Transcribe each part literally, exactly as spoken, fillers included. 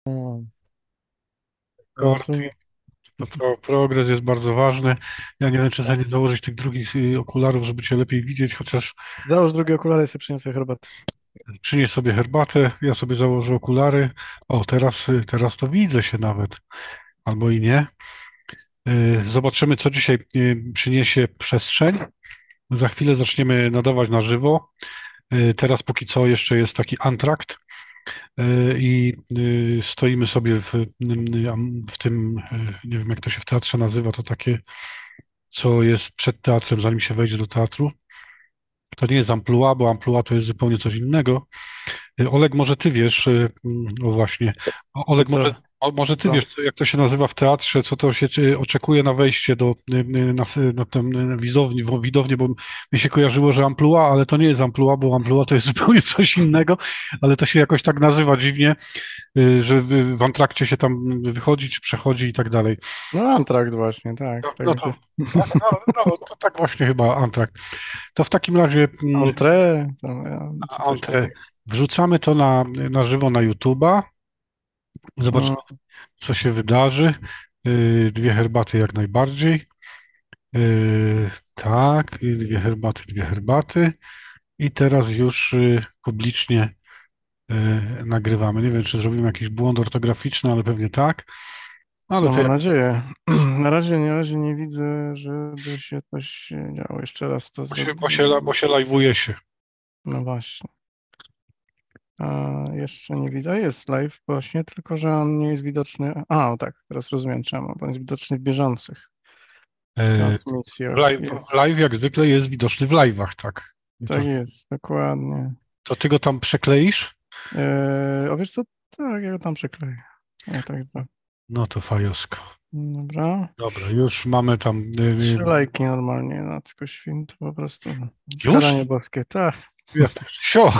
O, Korki, rozumiem. to pro, progres jest bardzo ważny. Ja nie wiem, czy sobie nie założyć tych drugich y, okularów, żeby cię lepiej widzieć, chociaż Załóż drugie okulary, sobie przyniosę herbatę. przynieś sobie herbatę, ja sobie założę okulary. O, teraz, y, teraz to widzę się nawet, albo i nie. Y, Zobaczymy, co dzisiaj y, przyniesie przestrzeń. Za chwilę zaczniemy nadawać na żywo. Y, Teraz póki co jeszcze jest taki antrakt y, i y, stoimy sobie w, y, w tym, y, nie wiem jak to się w teatrze nazywa, to takie, co jest przed teatrem, zanim się wejdzie do teatru. To nie jest amplua, bo amplua to jest zupełnie coś innego. Y, Oleg, może ty wiesz, y, mm, o właśnie, O- To Oleg, może, co? o, może ty Co? wiesz, jak to się nazywa w teatrze, co to się y, oczekuje na wejście do, y, y, na, s- na tę y, widowni, wo- widownię, bo mi się kojarzyło, że amplua, ale to nie jest amplua, bo amplua to jest zupełnie coś innego, ale to się jakoś tak nazywa dziwnie, y, że w, w antrakcie się tam wychodzi, czy przechodzi i tak dalej. No antrakt właśnie, tak. No, Tak no to, jakby. no, no, no, to tak właśnie chyba antrakt. To w takim razie mm, Entrée, tam, ja, czy coś antre, takiego. wrzucamy to na, na żywo na YouTube'a. Mm, Zobaczymy, co się wydarzy. Y, Dwie herbaty jak najbardziej. Y, Tak, i dwie herbaty, dwie herbaty. I teraz już y, publicznie y, nagrywamy. Nie wiem, czy zrobimy jakiś błąd ortograficzny, ale pewnie tak. Ale no to mam jak nadzieję. Na razie, na razie nie widzę, żeby się coś działo. Jeszcze raz to bo się, bo się, zrobię. bo się live'uje się. No właśnie. A jeszcze nie widzę. A jest live właśnie, tylko że on nie jest widoczny. A, o tak, teraz rozumiem czemu. Bo on jest widoczny w bieżących Y, transmisjach. Live, Jest. live jak zwykle jest widoczny w live'ach, tak. I To, Tak jest, dokładnie. to ty go tam przekleisz? Eee, a wiesz co? Tak, ja go tam przykleję. Ja tak zrobię. No to fajosko. Dobra. Dobra, już mamy tam. y, Trzy y, lajki normalnie na tylko święto, po prostu. Już? Skaranie boskie, tak. Ja, sio,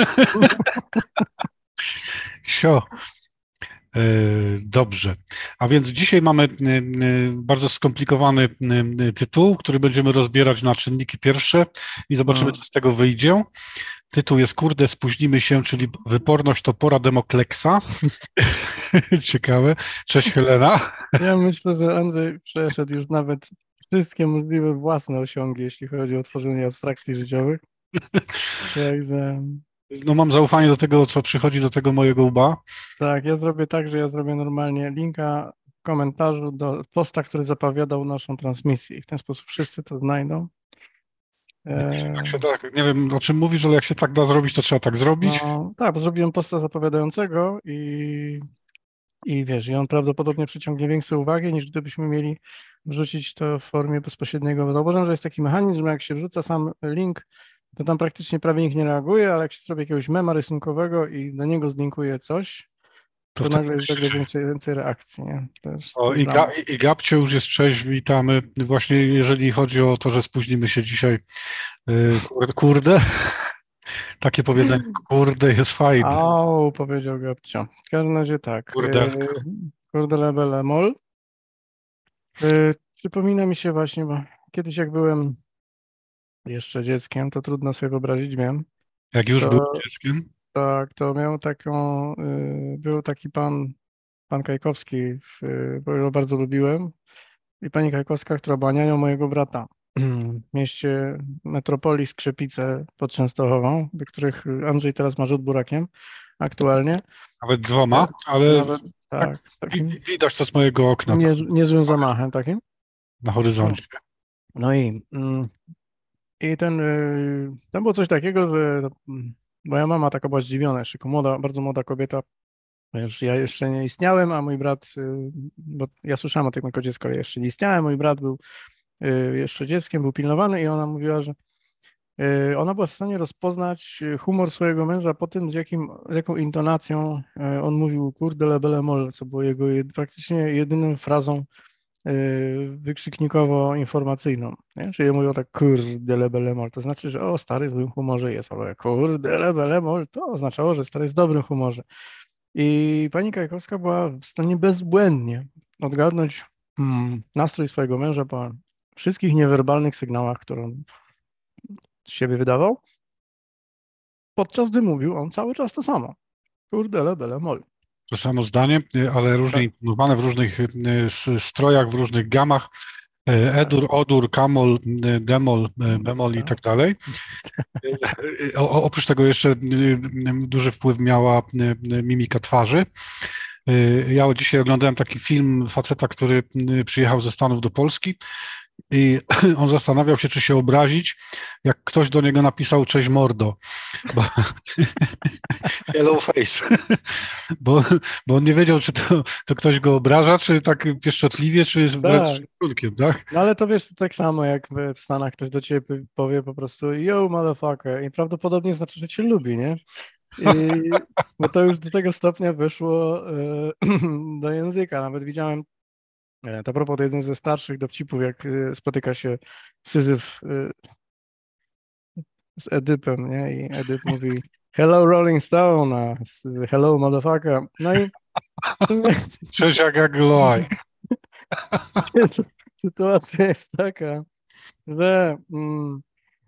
sio. E, Dobrze. A więc dzisiaj mamy y, y, bardzo skomplikowany y, y, tytuł, który będziemy rozbierać na czynniki pierwsze i zobaczymy, Mm. co z tego wyjdzie. Tytuł jest Kurde, spóźnimy się, czyli wyporność to pora Demokleksa. Ciekawe. Cześć Helena. Ja myślę, że Andrzej przeszedł już nawet wszystkie możliwe własne osiągi, jeśli chodzi o tworzenie abstrakcji życiowych. Także No mam zaufanie do tego, co przychodzi do tego mojego łba. tak, ja zrobię tak, że ja zrobię normalnie linka w komentarzu do posta, który zapowiadał naszą transmisję. I w ten sposób wszyscy to znajdą. Jak się, jak się Eee, tak, nie wiem o czym mówisz, ale jak się tak da zrobić, to trzeba tak zrobić. no tak, bo zrobiłem posta zapowiadającego i, i wiesz, i on prawdopodobnie przyciągnie większą uwagę niż gdybyśmy mieli wrzucić to w formie bezpośredniego. Zauważam, że jest taki mechanizm, że jak się wrzuca sam link, to tam praktycznie prawie nikt nie reaguje, ale jak się zrobi jakiegoś mema rysunkowego i do niego zlinkuje coś, To to wtedy nagle jest nagle krzyczy. więcej, więcej reakcji, nie? Też O, coś i, dla Ga, mnie. i i Gabcio już jest cześć, witamy. Właśnie jeżeli chodzi o to, że spóźnimy się dzisiaj, y, kurde, kurde, takie powiedzenie, kurde, jest fajne. Au, powiedział Gabcio. W każdym razie tak. Yy, Kurdelka. kurde lebele mol. Yy, przypomina mi się właśnie, bo kiedyś jak byłem jeszcze dzieckiem, to trudno sobie wyobrazić, wiem. Jak już był To dzieckiem, tak, to miał taką, yy, był taki pan, pan Kajkowski, yy, bo go bardzo lubiłem. I pani Kajkowska, która była nianią mojego brata w mieście metropolii Skrzepice pod Częstochową, do których Andrzej teraz ma rzut burakiem aktualnie. nawet dwoma, E, ale Nawet tak tak, wi, takim wi- widać to z mojego okna tam niez, niezłym zamachem takim. na No, horyzoncie. no i, mm, i ten, y, tam było coś takiego, że mm, moja mama taka była zdziwiona, jeszcze jako młoda, bardzo młoda kobieta, ponieważ ja jeszcze nie istniałem, a mój brat, y, bo ja słyszałem o tym jako dziecko, ja jeszcze nie istniałem, mój brat był y, jeszcze dzieckiem, był pilnowany i ona mówiła, że y, ona była w stanie rozpoznać y, humor swojego męża po tym, z jakim, z jaką intonacją y, on mówił kurde lebele mol, co było jego jed, praktycznie jedyną frazą y, wykrzyknikowo-informacyjną, nie? Czyli mówił tak kurde lebele mol, to znaczy, że o, stary w złym humorze jest, albo jak kurde lebele mol, to oznaczało, że stary jest w dobrym humorze. I pani Kajkowska była w stanie bezbłędnie odgadnąć mm, nastrój swojego męża po wszystkich niewerbalnych sygnałach, które on z siebie wydawał, podczas gdy mówił on cały czas to samo. Kurde, le, bele, mol. to samo zdanie, ale różnie Tak. intonowane w różnych s- strojach, w różnych gamach. E, Edur, Odur, Kamol, e, Demol, e, Bemol i tak dalej. E, O, o- oprócz tego jeszcze e, duży wpływ miała e, mimika twarzy. E, Ja dzisiaj oglądałem taki film faceta, który e, przyjechał ze Stanów do Polski i on zastanawiał się, czy się obrazić, jak ktoś do niego napisał cześć mordo, bo hello face, bo, bo on nie wiedział, czy to, to ktoś go obraża, czy tak pieszczotliwie, czy wręcz Tak. szacunkiem, tak? No ale to wiesz, to tak samo jak w w Stanach ktoś do ciebie p- powie po prostu yo, motherfucker i prawdopodobnie znaczy, że cię lubi, nie? I, bo to już do tego stopnia wyszło e, do języka. Nawet widziałem, e, to a propos, to jeden ze starszych dowcipów, jak e, spotyka się Syzyf e, z Edypem, nie? I Edyp mówi hello Rolling Stone, a s- hello motherfucker. No i w sumie Cześć, jak jak loaj. sytuacja jest taka, że mm,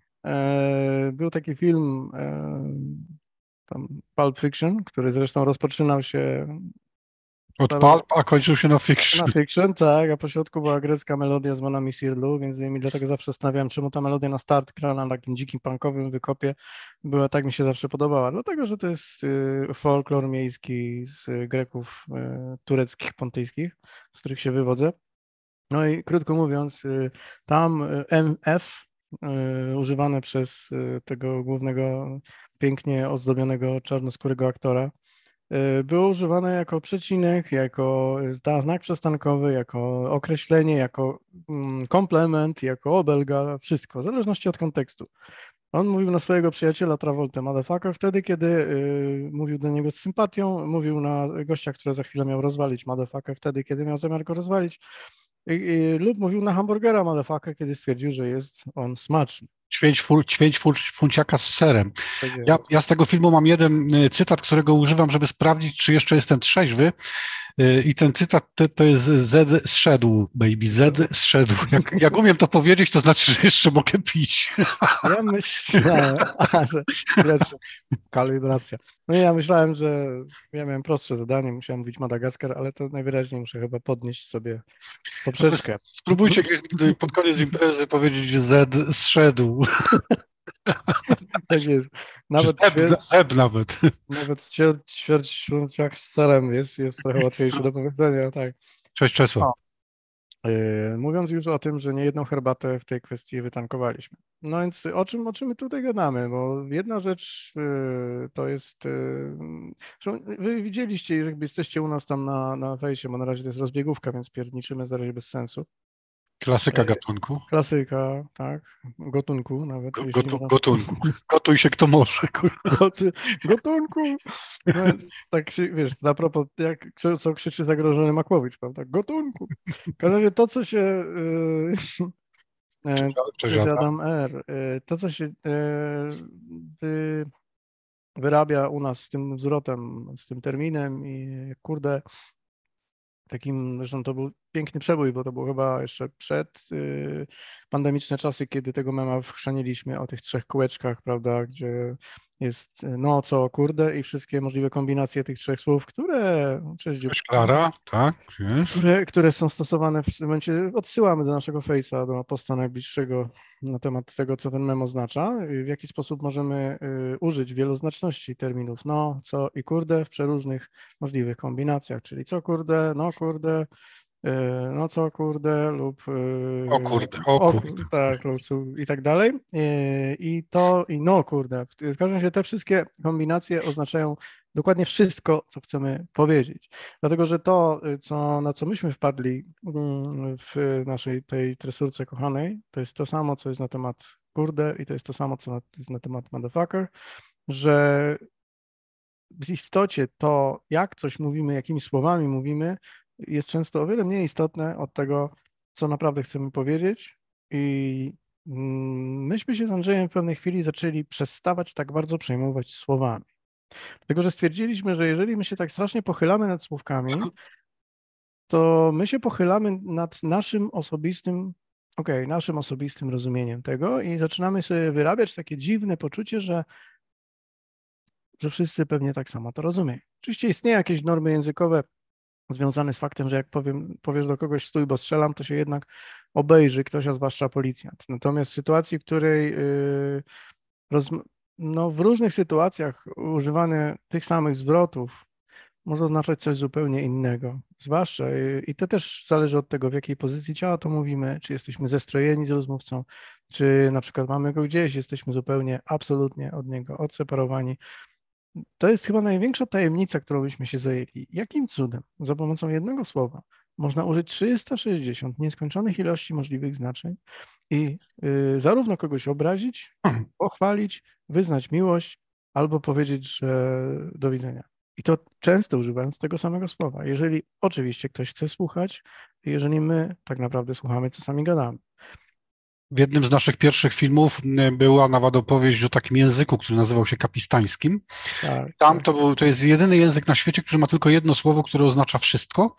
e, był taki film e, tam Pulp Fiction, który zresztą rozpoczynał się Od pulp, a kończył się na na fiction. fiction, tak, a po środku była grecka melodia z Monami Sirlu, między innymi dlatego zawsze zastanawiałem, czemu ta melodia na start grana na takim dzikim punkowym wykopie była, tak mi się zawsze podobała. Dlatego, że to jest y, folklor miejski z Greków y, tureckich, pontyjskich, z których się wywodzę. No i krótko mówiąc, y, tam y, M F y, używane przez y, tego głównego, pięknie ozdobionego czarnoskórego aktora, y, było używane jako przecinek, jako zna- znak przystankowy, jako określenie, jako mm, komplement, jako obelga, wszystko, w zależności od kontekstu. On mówił na swojego przyjaciela Travolta motherfucker wtedy, kiedy y, mówił do niego z sympatią, mówił na gościa, który za chwilę miał rozwalić motherfucker wtedy, kiedy miał zamiar go rozwalić, i, i, lub mówił na hamburgera motherfucker, kiedy stwierdził, że jest on smaczny. Ćwięć, fur, ćwięć fur, funciaka z serem. Tak Ja, jest. ja z tego filmu mam jeden y, cytat, którego używam, żeby sprawdzić, czy jeszcze jestem trzeźwy. Y, I ten cytat to, to jest Z zszedł, baby, Z zszedł. Jak, jak umiem to powiedzieć, to znaczy, że jeszcze mogę pić. Ja myślałem, a, że chwileczkę, kalibracja. No nie, ja myślałem, że ja miałem prostsze zadanie, musiałem mówić Madagaskar, ale to najwyraźniej muszę chyba podnieść sobie Ale poprzeczkę. spróbujcie kiedyś pod koniec imprezy powiedzieć, że Z zszedł. Tak jest. Czy Nawet Zeb, ćwierć, Zeb nawet. nawet ćwierć, ćwierć śląciach z serem jest, jest trochę łatwiejsze do powiedzenia, tak. Cześć Czesław. O. Yy, Mówiąc już o tym, że nie jedną herbatę w tej kwestii wytankowaliśmy. No więc o czym, o czym my tutaj gadamy? Bo jedna rzecz yy, to jest, yy, zresztą wy widzieliście, jeżeli jesteście u nas tam na, na fejsie, bo na razie to jest rozbiegówka, więc pierniczymy za razie bez sensu. Klasyka Yy, gatunku. Klasyka, tak, gotunku nawet, Go- jeśli Gotu, można. gotunku. Gotuj się kto może. kurwa. Goty, gotunku! No więc tak się, wiesz, a propos, jak, co krzyczy zagrożony Makłowicz, prawda? Gotunku! W każdym razie to, co się... Yy, E, Cześć, cześć Cześć Adam. Adam R. E, To, co się e, wy, wyrabia u nas z tym zwrotem, z tym terminem i kurde, takim, zresztą to był piękny przebój, bo to było chyba jeszcze przed y, pandemiczne czasy, kiedy tego mema wchrzaniliśmy o tych trzech kółeczkach, prawda, gdzie jest y, no, co, kurde i wszystkie możliwe kombinacje tych trzech słów, które, cześć Cześć dzióbku, Klara. Tak, jest. które, które są stosowane w tym momencie, odsyłamy do naszego Face'a, do posta najbliższego na temat tego, co ten mem oznacza, y, w jaki sposób możemy y, użyć wieloznaczności terminów no, co i kurde w przeróżnych możliwych kombinacjach, czyli co kurde, no kurde, y, no co kurde lub O y, kurde, o o kurde. kur- tak lub cu- i tak dalej. Y, I to i no kurde. W w każdym razie te wszystkie kombinacje oznaczają dokładnie wszystko, co chcemy powiedzieć. Dlatego, że to, y, co, na co myśmy wpadli mm, w naszej tej tresurce kochanej, to jest to samo, co jest na temat kurde i to jest to samo, co na, jest na temat motherfucker, że w istocie to, jak coś mówimy, jakimi słowami mówimy, jest często o wiele mniej istotne od tego, co naprawdę chcemy powiedzieć. I mm, myśmy się z Andrzejem w pewnej chwili zaczęli przestawać tak bardzo przejmować słowami. Dlatego, że stwierdziliśmy, że jeżeli my się tak strasznie pochylamy nad słówkami, to my się pochylamy nad naszym osobistym, okej, naszym osobistym rozumieniem tego i zaczynamy sobie wyrabiać takie dziwne poczucie, że że wszyscy pewnie tak samo to rozumieją. Oczywiście istnieją jakieś normy językowe związane z faktem, że jak powiem, powiesz do kogoś stój, bo strzelam, to się jednak obejrzy ktoś, a zwłaszcza policjant. Natomiast w sytuacji, w której yy, roz, no, w różnych sytuacjach używanie tych samych zwrotów może oznaczać coś zupełnie innego. Zwłaszcza, yy, i to też zależy od tego, w jakiej pozycji ciała to mówimy, czy jesteśmy zestrojeni z rozmówcą, czy na przykład mamy go gdzieś, jesteśmy zupełnie, absolutnie od niego odseparowani. To jest chyba największa tajemnica, którą byśmy się zajęli. Jakim cudem za pomocą jednego słowa można użyć trzysta sześćdziesiąt nieskończonych ilości możliwych znaczeń i y, zarówno kogoś obrazić, pochwalić, wyznać miłość albo powiedzieć, że do widzenia. I to często używając tego samego słowa. Jeżeli oczywiście ktoś chce słuchać, jeżeli my tak naprawdę słuchamy, co sami gadamy. W jednym z naszych pierwszych filmów była nawet opowieść o takim języku, który nazywał się kapistańskim. Tak, Tam tak. to, był, to jest jedyny język na świecie, który ma tylko jedno słowo, które oznacza wszystko.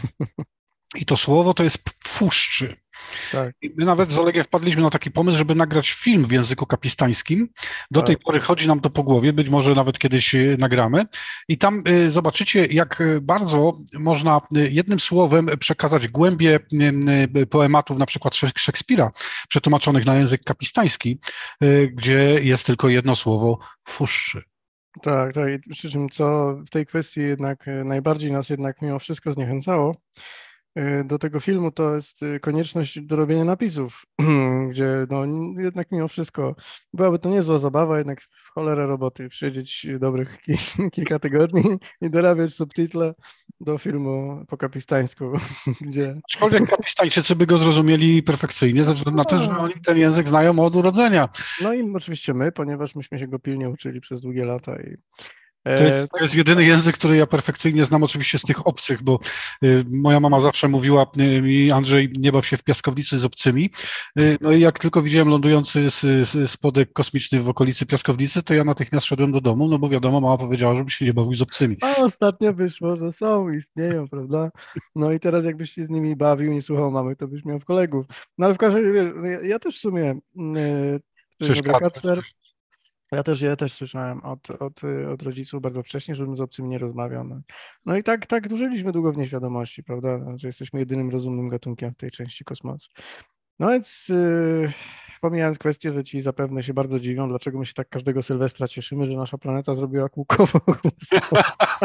I to słowo to jest fuszczy. Tak, I my nawet z Olegiem wpadliśmy na taki pomysł, żeby nagrać film w języku kapistańskim. Do tej tak. pory chodzi nam to po głowie, być może nawet kiedyś y, nagramy. I tam y, zobaczycie, jak y, bardzo można y, jednym słowem przekazać głębię y, y, poematów, na przykład Szek- Szekspira, przetłumaczonych na język kapistański, y, gdzie jest tylko jedno słowo fuszczy. Tak, tak. I przy czym co w tej kwestii jednak e, najbardziej nas jednak mimo wszystko zniechęcało e, do tego filmu, to jest e, konieczność dorobienia napisów, gdzie no n- jednak mimo wszystko byłaby to niezła zabawa, jednak w cholerę roboty siedzieć dobrych ki- kilka tygodni i dorabiać subtytle do filmu po kapistańsku, gdzie Aczkolwiek kapistańczycy by go zrozumieli perfekcyjnie, ze względu na to, że a, oni ten język znają od urodzenia. no i oczywiście my, ponieważ myśmy się go pilnie uczyli przez długie lata i To e, jest, to jest jedyny język, który ja perfekcyjnie znam oczywiście z tych obcych, bo y, moja mama zawsze mówiła y, mi, Andrzej, nie baw się w piaskownicy z obcymi. Y, no i jak tylko widziałem lądujący z, z, spodek kosmiczny w okolicy piaskownicy, to ja natychmiast szedłem do domu, no bo wiadomo, mama powiedziała, żebym się nie bawił z obcymi. A ostatnio wyszło, że są, istnieją, prawda? No i teraz jakbyś się z nimi bawił, nie słuchał mamy, to byś miał w kolegów. No ale w każdym razie, wiesz, ja, ja też w sumie, yy, tutaj dobra Przeszkadza. Kacper, ja też, ja też słyszałem od, od, y, od rodziców bardzo wcześnie, żebym z obcymi nie rozmawiał. No, no i tak, tak żyliśmy długo w nieświadomości, prawda? Że jesteśmy jedynym rozumnym gatunkiem w tej części kosmosu. No więc yy, pomijając kwestię, że ci zapewne się bardzo dziwią, dlaczego my się tak każdego Sylwestra cieszymy, że nasza planeta zrobiła kółkową ósmą.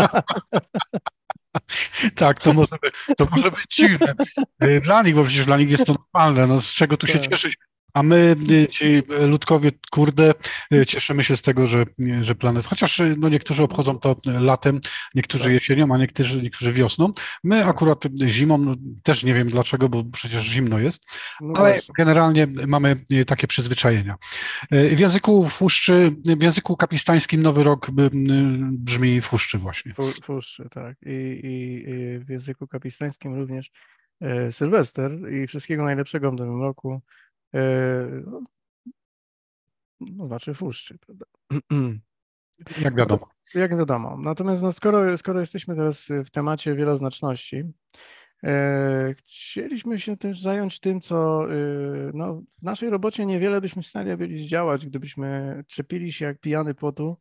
Tak, to może, być, to może być dziwne y, dla nich, bo przecież dla nich jest to normalne, no z czego tu się Tak. cieszyć. A my, y, ci ludkowie, kurde, y, cieszymy się z tego, że, y, że planet, chociaż y, no niektórzy obchodzą to latem, niektórzy Tak. jesienią, a niektórzy, niektórzy wiosną. My akurat zimą, no, też nie wiem dlaczego, bo przecież zimno jest, No ale właśnie. generalnie mamy y, takie przyzwyczajenia. Y, W języku fuszczy, w języku kapistańskim Nowy Rok y, y, brzmi fuszczy właśnie. Fu- Fuszy, tak. I, i, I w języku kapistańskim również e, Sylwester i wszystkiego najlepszego w nowym roku. E, no, no, znaczy fuszczy, prawda? Jak wiadomo. Jak wiadomo. Natomiast no, skoro, skoro jesteśmy teraz w temacie wieloznaczności, e, chcieliśmy się też zająć tym, co e, no, w naszej robocie niewiele byśmy w stanie byli zdziałać, gdybyśmy czepili się jak pijany płotu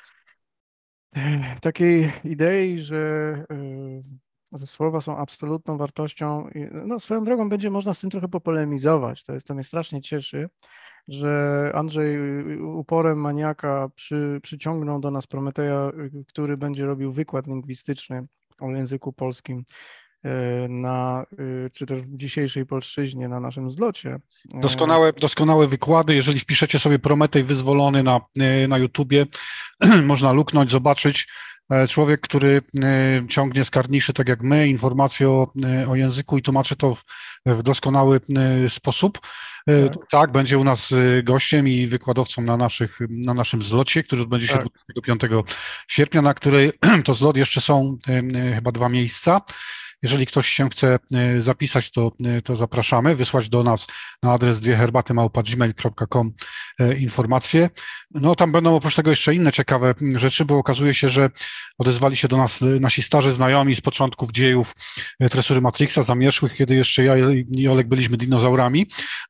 takiej idei, że y, te słowa są absolutną wartością. I, no, swoją drogą będzie można z tym trochę popolemizować. To jest, to mnie strasznie cieszy, że Andrzej y, uporem maniaka przy, przyciągnął do nas Prometeja, y, który będzie robił wykład lingwistyczny o języku polskim y, na, y, czy też w dzisiejszej polszczyźnie na naszym zlocie. Y, Doskonałe, doskonałe wykłady. Jeżeli wpiszecie sobie Prometej wyzwolony na, e, na YouTubie, można luknąć, zobaczyć. E, Człowiek, który e, ciągnie z karniszy, tak jak my, informacje o, e, o języku i tłumaczy to w, w doskonały e, sposób. E, Tak, Tak, będzie u nas e, gościem i wykładowcą na, naszych, na naszym zlocie, który odbędzie się tak. dwudziestego piątego sierpnia, na której to zlot jeszcze są e, e, chyba dwa miejsca. Jeżeli ktoś się chce e, zapisać, to, e, to zapraszamy, wysłać do nas na adres dwie herbaty małpa gmail kropka com e, informacje. No tam będą oprócz tego jeszcze inne ciekawe rzeczy, bo okazuje się, że odezwali się do nas e, nasi starzy znajomi z początków dziejów e, Tresury Matrixa, zamierzchłych, kiedy jeszcze ja i Olek byliśmy dinozaurami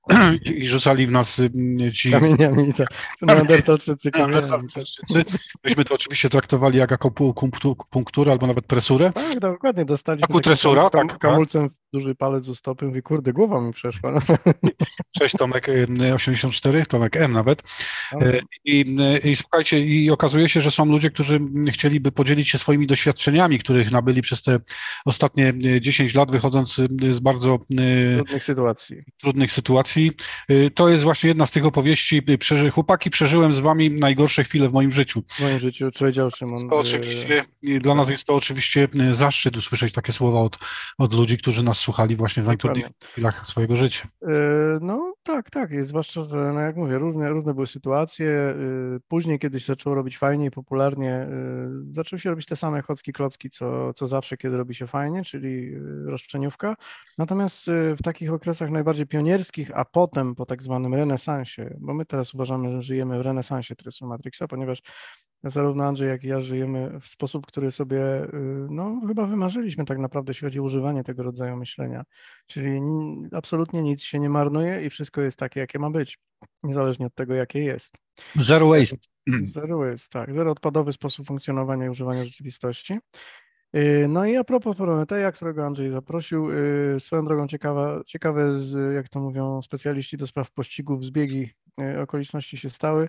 i rzucali w nas e, ci Kamieniami, to, to neandertalczycy kamieniami. Tak. Neandertalczycy. Myśmy to oczywiście traktowali jak akupunkturę albo nawet tresurę. Tak, dokładnie, dostaliśmy takim Akutresura, kam, kam, tak, tak. kamulcem w duży palec u stopy, mówię, kurde, głowa mi przeszła. Cześć Tomek e, osiemdziesiąt cztery, Tomek M nawet. No, E, I, e, I słuchajcie, i okazuje się, że są ludzie, którzy chcieliby podzielić się swoimi doświadczeniami, których nabyli przez te ostatnie e, dziesięć lat, wychodząc e, z bardzo e, trudnych sytuacji. trudnych sytuacji. E, To jest właśnie jedna z tych opowieści. e, Przeży, chłopaki, przeżyłem z wami najgorsze chwile w moim życiu. W moim życiu powiedział Szymon. To oczywiście, e, dla nas tak. jest to oczywiście e, zaszczyt usłyszeć takie słowa od, od ludzi, którzy nas słuchali właśnie w najtrudniejszych Dokładnie. chwilach swojego życia. Yy, No tak, tak, jest, zwłaszcza, że no jak mówię, różne, różne były sytuacje. Yy, Później kiedyś zaczęło robić fajnie i popularnie, yy, zaczęły się robić te same chocki klocki, co, co zawsze, kiedy robi się fajnie, czyli yy, roszczeniówka. Natomiast yy, w takich okresach najbardziej pionierskich, a potem po tak zwanym renesansie, bo my teraz uważamy, że żyjemy w renesansie Tresu Matrixa, ponieważ zarówno Andrzej, jak i ja żyjemy w sposób, który sobie, yy, no chyba wymarzyliśmy tak naprawdę, jeśli chodzi o używanie tego rodzaju myślenia. Czyli n- absolutnie nic się nie marnuje i wszystko jest takie, jakie ma być, niezależnie od tego, jakie jest. Zero waste. Zero jest, tak, zeroodpadowy sposób funkcjonowania i używania rzeczywistości. Yy, No i a propos Prometeja, którego Andrzej zaprosił, yy, swoją drogą ciekawa, ciekawe, z, jak to mówią specjaliści do spraw pościgów, zbiegi yy, okoliczności się stały,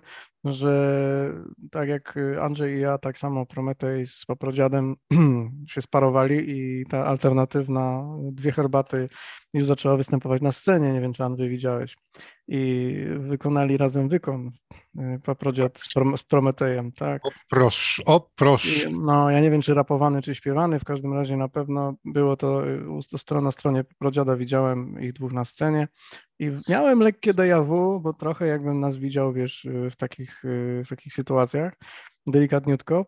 że tak jak Andrzej i ja, tak samo Prometej z paprodziadem się sparowali i ta alternatywna dwie herbaty już zaczęła występować na scenie, nie wiem czy Andrzej widziałeś, i wykonali razem wykon, yy, paprodziad z, Prom- z Prometejem, tak. O proszę, o I, proszę. No, ja nie wiem, czy rapowany, czy śpiewany, w każdym razie na pewno było to, y, u- to stron- na stronie Prodziada widziałem ich dwóch na scenie i w- miałem lekkie déjà vu, bo trochę jakbym nas widział, wiesz, y, w takich, y, w takich sytuacjach, delikatniutko,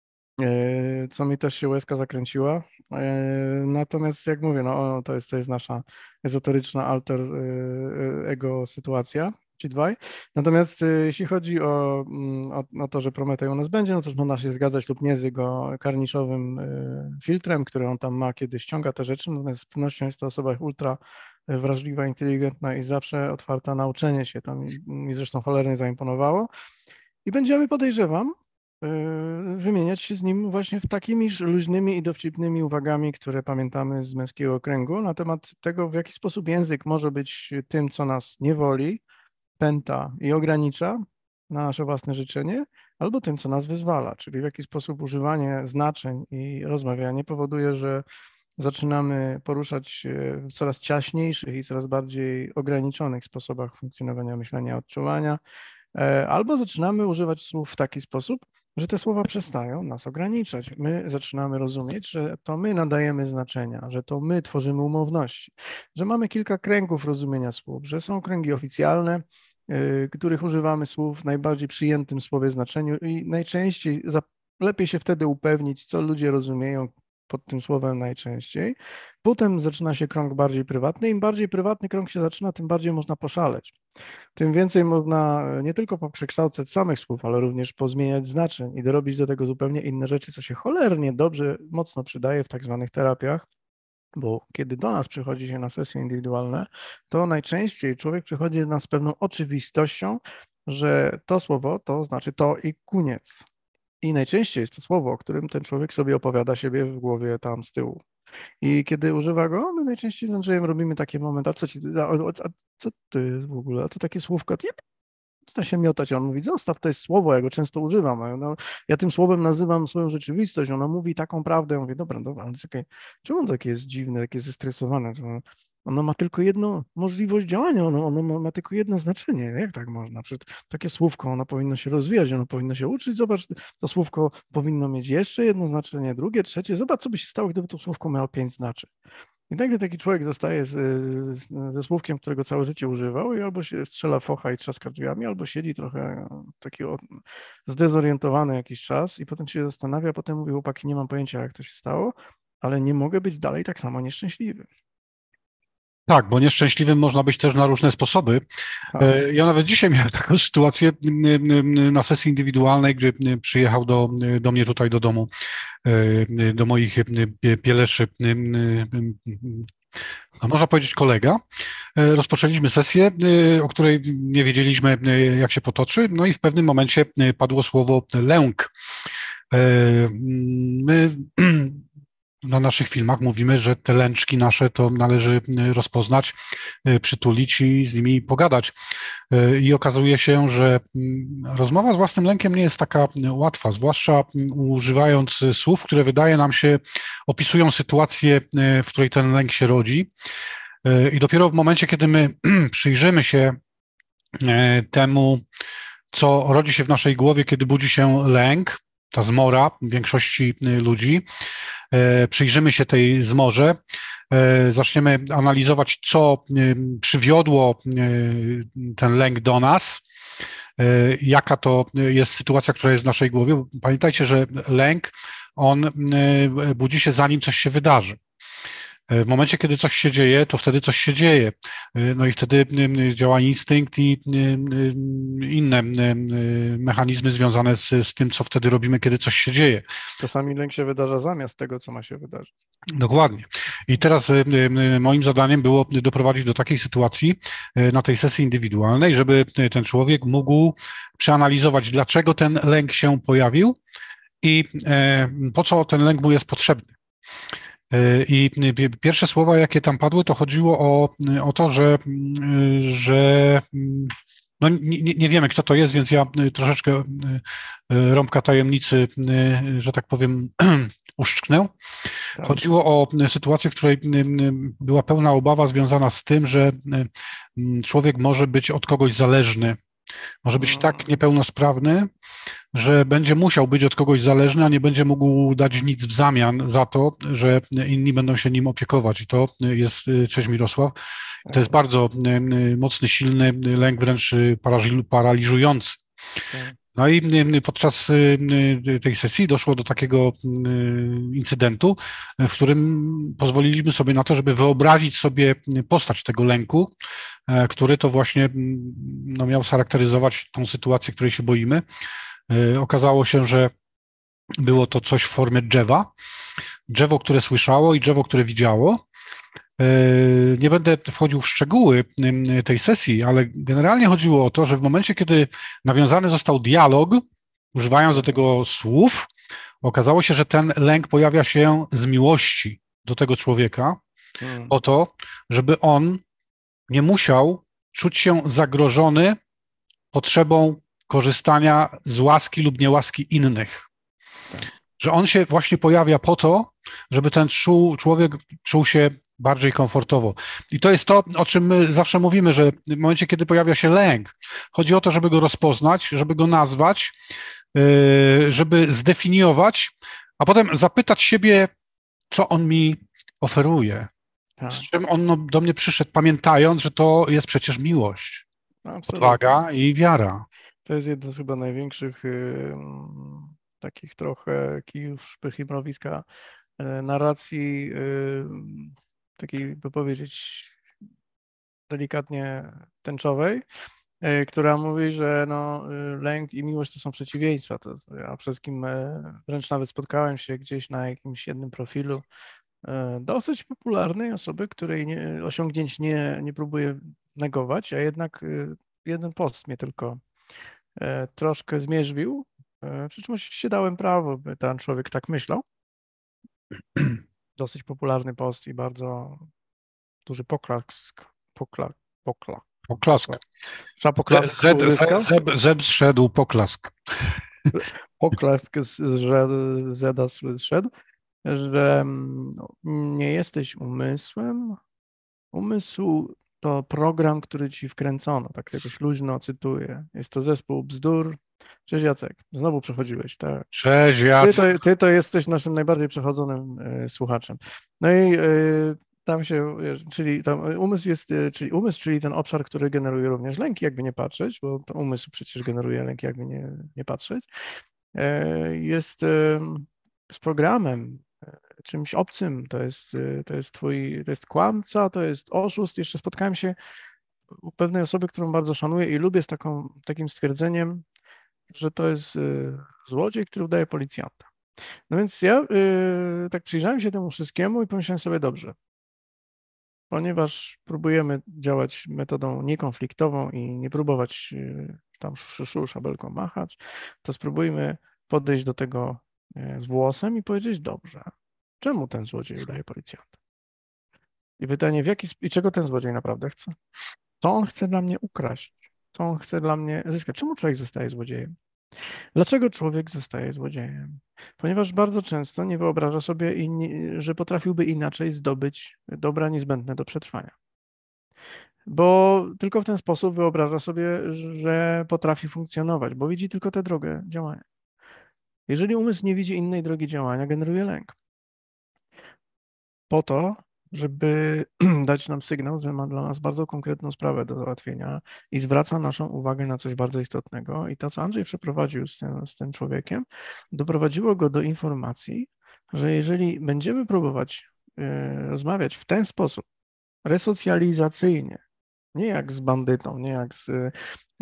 y, co mi też się łezka zakręciła. Y, Natomiast jak mówię, no to jest, to jest nasza ezoteryczna alter y, y, ego sytuacja, ci dwaj. Natomiast y, jeśli chodzi o, mm, o, o to, że Prometej u nas będzie, no cóż, można się zgadzać lub nie z jego karniszowym y, filtrem, który on tam ma, kiedy ściąga te rzeczy, natomiast z pewnością jest to osoba ultra wrażliwa, inteligentna i zawsze otwarta na uczenie się. To mi, mi zresztą cholernie zaimponowało. I będziemy, podejrzewam, y, wymieniać się z nim właśnie w takimi luźnymi i dowcipnymi uwagami, które pamiętamy z męskiego kręgu na temat tego, w jaki sposób język może być tym, co nas niewoli, pęta i ogranicza na nasze własne życzenie, albo tym, co nas wyzwala, czyli w jaki sposób używanie znaczeń i rozmawianie powoduje, że zaczynamy poruszać się w coraz ciaśniejszych i coraz bardziej ograniczonych sposobach funkcjonowania myślenia, odczuwania, e, albo zaczynamy używać słów w taki sposób, że te słowa przestają nas ograniczać. My zaczynamy rozumieć, że to my nadajemy znaczenia, że to my tworzymy umowności, że mamy kilka kręgów rozumienia słów, że są kręgi oficjalne, y, których używamy słów w najbardziej przyjętym słowie znaczeniu i najczęściej za- lepiej się wtedy upewnić, co ludzie rozumieją pod tym słowem najczęściej. Potem zaczyna się krąg bardziej prywatny. Im bardziej prywatny krąg się zaczyna, tym bardziej można poszaleć. Tym więcej można nie tylko poprzekształcać samych słów, ale również pozmieniać znaczeń i dorobić do tego zupełnie inne rzeczy, co się cholernie dobrze, mocno przydaje w tak zwanych terapiach, bo kiedy do nas przychodzi się na sesje indywidualne, to najczęściej człowiek przychodzi do nas z pewną oczywistością, że to słowo to znaczy to i koniec. I najczęściej jest to słowo, o którym ten człowiek sobie opowiada siebie w głowie tam z tyłu. I kiedy używa go, my najczęściej z Andrzejem robimy takie momenty, a co ci, a, a, a co to jest w ogóle, a to takie słówko, ty zaczyna się miotać, a on mówi, zostaw, to jest słowo, ja go często używam, a no, ja tym słowem nazywam swoją rzeczywistość, ona mówi taką prawdę, ja mówię, dobra, dobra, ale czekaj, czemu on takie jest dziwne, takie zestresowane, ono, ono ma tylko jedną możliwość działania, ono, ono ma, ma tylko jedno znaczenie, jak tak można, przecież takie słówko, ono powinno się rozwijać, ono powinno się uczyć, zobacz, to słówko powinno mieć jeszcze jedno znaczenie, drugie, trzecie, zobacz, co by się stało, gdyby to słówko miało pięć znaczeń. I nagle taki człowiek zostaje z, z, ze słówkiem, którego całe życie używał i albo się strzela focha i trzaska drzwiami, albo siedzi trochę taki o- zdezorientowany jakiś czas i potem się zastanawia, potem mówi, chłopaki, nie mam pojęcia, jak to się stało, ale nie mogę być dalej tak samo nieszczęśliwy. Tak, bo nieszczęśliwym można być też na różne sposoby. Tak. Ja nawet dzisiaj miałem taką sytuację na sesji indywidualnej, gdzie przyjechał do, do mnie tutaj do domu, do moich pieleszy, no można powiedzieć kolega. Rozpoczęliśmy sesję, o której nie wiedzieliśmy, jak się potoczy, no i w pewnym momencie padło słowo lęk. My na naszych filmach mówimy, że te lęczki nasze to należy rozpoznać, przytulić i z nimi pogadać. I okazuje się, że rozmowa z własnym lękiem nie jest taka łatwa, zwłaszcza używając słów, które wydaje nam się opisują sytuację, w której ten lęk się rodzi. I dopiero w momencie, kiedy my przyjrzymy się temu, co rodzi się w naszej głowie, kiedy budzi się lęk, ta zmora większości ludzi, przyjrzymy się tej zmorze, zaczniemy analizować, co przywiodło ten lęk do nas, jaka to jest sytuacja, która jest w naszej głowie. Pamiętajcie, że lęk, on budzi się zanim coś się wydarzy. W momencie, kiedy coś się dzieje, to wtedy coś się dzieje. No i wtedy działa instynkt i inne mechanizmy związane z, z tym, co wtedy robimy, kiedy coś się dzieje. Czasami lęk się wydarza zamiast tego, co ma się wydarzyć. Dokładnie. I teraz moim zadaniem było doprowadzić do takiej sytuacji na tej sesji indywidualnej, żeby ten człowiek mógł przeanalizować, dlaczego ten lęk się pojawił i po co ten lęk mu jest potrzebny. I pierwsze słowa, jakie tam padły, to chodziło o, o to, że, że no nie, nie wiemy, kto to jest, więc ja troszeczkę rąbka tajemnicy, że tak powiem, uszczknę. Tak. Chodziło o sytuację, w której była pełna obawa związana z tym, że człowiek może być od kogoś zależny, może być tak niepełnosprawny, że będzie musiał być od kogoś zależny, a nie będzie mógł dać nic w zamian za to, że inni będą się nim opiekować. I to jest, cześć Mirosław, to jest bardzo mocny, silny lęk, wręcz paraliżujący. No i podczas tej sesji doszło do takiego incydentu, w którym pozwoliliśmy sobie na to, żeby wyobrazić sobie postać tego lęku, który to właśnie no, miał charakteryzować tą sytuację, której się boimy. Okazało się, że było to coś w formie drzewa, drzewo, które słyszało i drzewo, które widziało. Nie będę wchodził w szczegóły tej sesji, ale generalnie chodziło o to, że w momencie, kiedy nawiązany został dialog, używając do tego słów, okazało się, że ten lęk pojawia się z miłości do tego człowieka, hmm. po to, żeby on nie musiał czuć się zagrożony potrzebą korzystania z łaski lub niełaski innych. Tak. Że on się właśnie pojawia po to, żeby ten człowiek czuł się bardziej komfortowo. I to jest to, o czym my zawsze mówimy, że w momencie, kiedy pojawia się lęk, chodzi o to, żeby go rozpoznać, żeby go nazwać, żeby zdefiniować, a potem zapytać siebie, co on mi oferuje, tak. Z czym on do mnie przyszedł, pamiętając, że to jest przecież miłość, absolutnie. Odwaga i wiara. To jest jeden z chyba największych yy, takich trochę kijów, szpych i mrowiska yy, narracji, yy, takiej, by powiedzieć, delikatnie tęczowej, yy, która mówi, że no, yy, lęk i miłość to są przeciwieństwa. To, to ja przede wszystkim yy, wręcz nawet spotkałem się gdzieś na jakimś jednym profilu yy, dosyć popularnej osoby, której nie, osiągnięć nie, nie próbuję negować, a jednak yy, jeden post mnie tylko troszkę zmierzwił, przy czym oczywiście dałem prawo, by ten człowiek tak myślał. Dosyć popularny post i bardzo duży poklask, pokla, pokla, poklask. Trzeba poklask Zeb, zeb, zeb zszedł poklask. Poklask z Zeda zszedł, że nie jesteś umysłem. Umysł to program, który ci wkręcono, tak jakoś luźno cytuję. Jest to zespół bzdur. Cześć Jacek, znowu przechodziłeś, tak. Cześć Jacek. Ty to, ty to jesteś naszym najbardziej przechodzonym y, słuchaczem. No i y, tam się, czyli tam umysł jest, y, czyli umysł, czyli ten obszar, który generuje również lęki, jakby nie patrzeć, bo to umysł przecież generuje lęki, jakby nie, nie patrzeć, y, jest y, z programem czymś obcym, to jest, to jest twój, to jest kłamca, to jest oszust. Jeszcze spotkałem się u pewnej osoby, którą bardzo szanuję i lubię z taką, takim stwierdzeniem, że to jest y, złodziej, który udaje policjanta. No więc ja y, tak przyjrzałem się temu wszystkiemu i pomyślałem sobie, dobrze, ponieważ próbujemy działać metodą niekonfliktową i nie próbować y, tam szuszu, szabelką machać, to spróbujmy podejść do tego y, z włosem i powiedzieć, dobrze, czemu ten złodziej udaje policjanta? I pytanie, w jaki, sp- i czego ten złodziej naprawdę chce? Co on chce dla mnie ukraść? Co on chce dla mnie zyskać? Czemu człowiek zostaje złodziejem? Dlaczego człowiek zostaje złodziejem? Ponieważ bardzo często nie wyobraża sobie, inni, że potrafiłby inaczej zdobyć dobra niezbędne do przetrwania. Bo tylko w ten sposób wyobraża sobie, że potrafi funkcjonować, bo widzi tylko tę drogę działania. Jeżeli umysł nie widzi innej drogi działania, generuje lęk. Po to, żeby dać nam sygnał, że ma dla nas bardzo konkretną sprawę do załatwienia i zwraca naszą uwagę na coś bardzo istotnego. I to, co Andrzej przeprowadził z tym, z tym człowiekiem, doprowadziło go do informacji, że jeżeli będziemy próbować y, rozmawiać w ten sposób, resocjalizacyjnie, nie jak z bandytą, nie jak z y,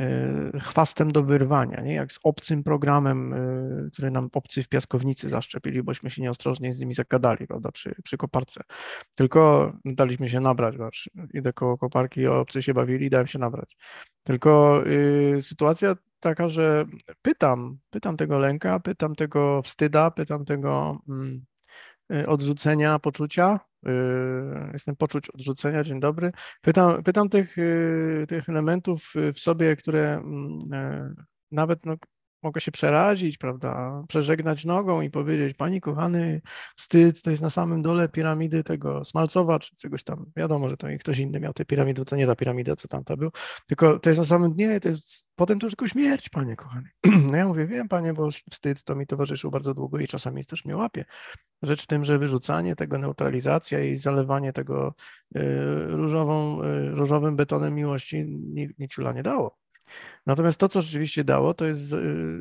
chwastem do wyrwania, nie jak z obcym programem, y, który nam obcy w piaskownicy zaszczepili, bośmy się nieostrożnie z nimi zagadali, prawda, przy, przy koparce. Tylko daliśmy się nabrać, patrz, idę koło koparki, obcy się bawili, dałem się nabrać. Tylko y, sytuacja taka, że pytam, pytam tego lęka, pytam tego wstyda, pytam tego mm, y, odrzucenia, poczucia. y, Jestem poczuć odrzucenia, dzień dobry. Pytam, pytam tych, y, tych elementów w sobie, które mm, e, nawet no, mogę się przerazić, prawda, przeżegnać nogą i powiedzieć, pani kochany, wstyd to jest na samym dole piramidy tego Smalcowa, czy czegoś tam, wiadomo, że to i ktoś inny miał tę piramidę, to nie ta piramida, co tamta był, tylko to jest na samym dnie, to jest, potem to już tylko śmierć, panie kochany. No ja mówię, wiem, panie, bo wstyd to mi towarzyszył bardzo długo i czasami też mnie łapie. Rzecz w tym, że wyrzucanie tego, neutralizacja i zalewanie tego y, różową, y, różowym betonem miłości ni, ni ciula nie dało. Natomiast to, co rzeczywiście dało, to jest y,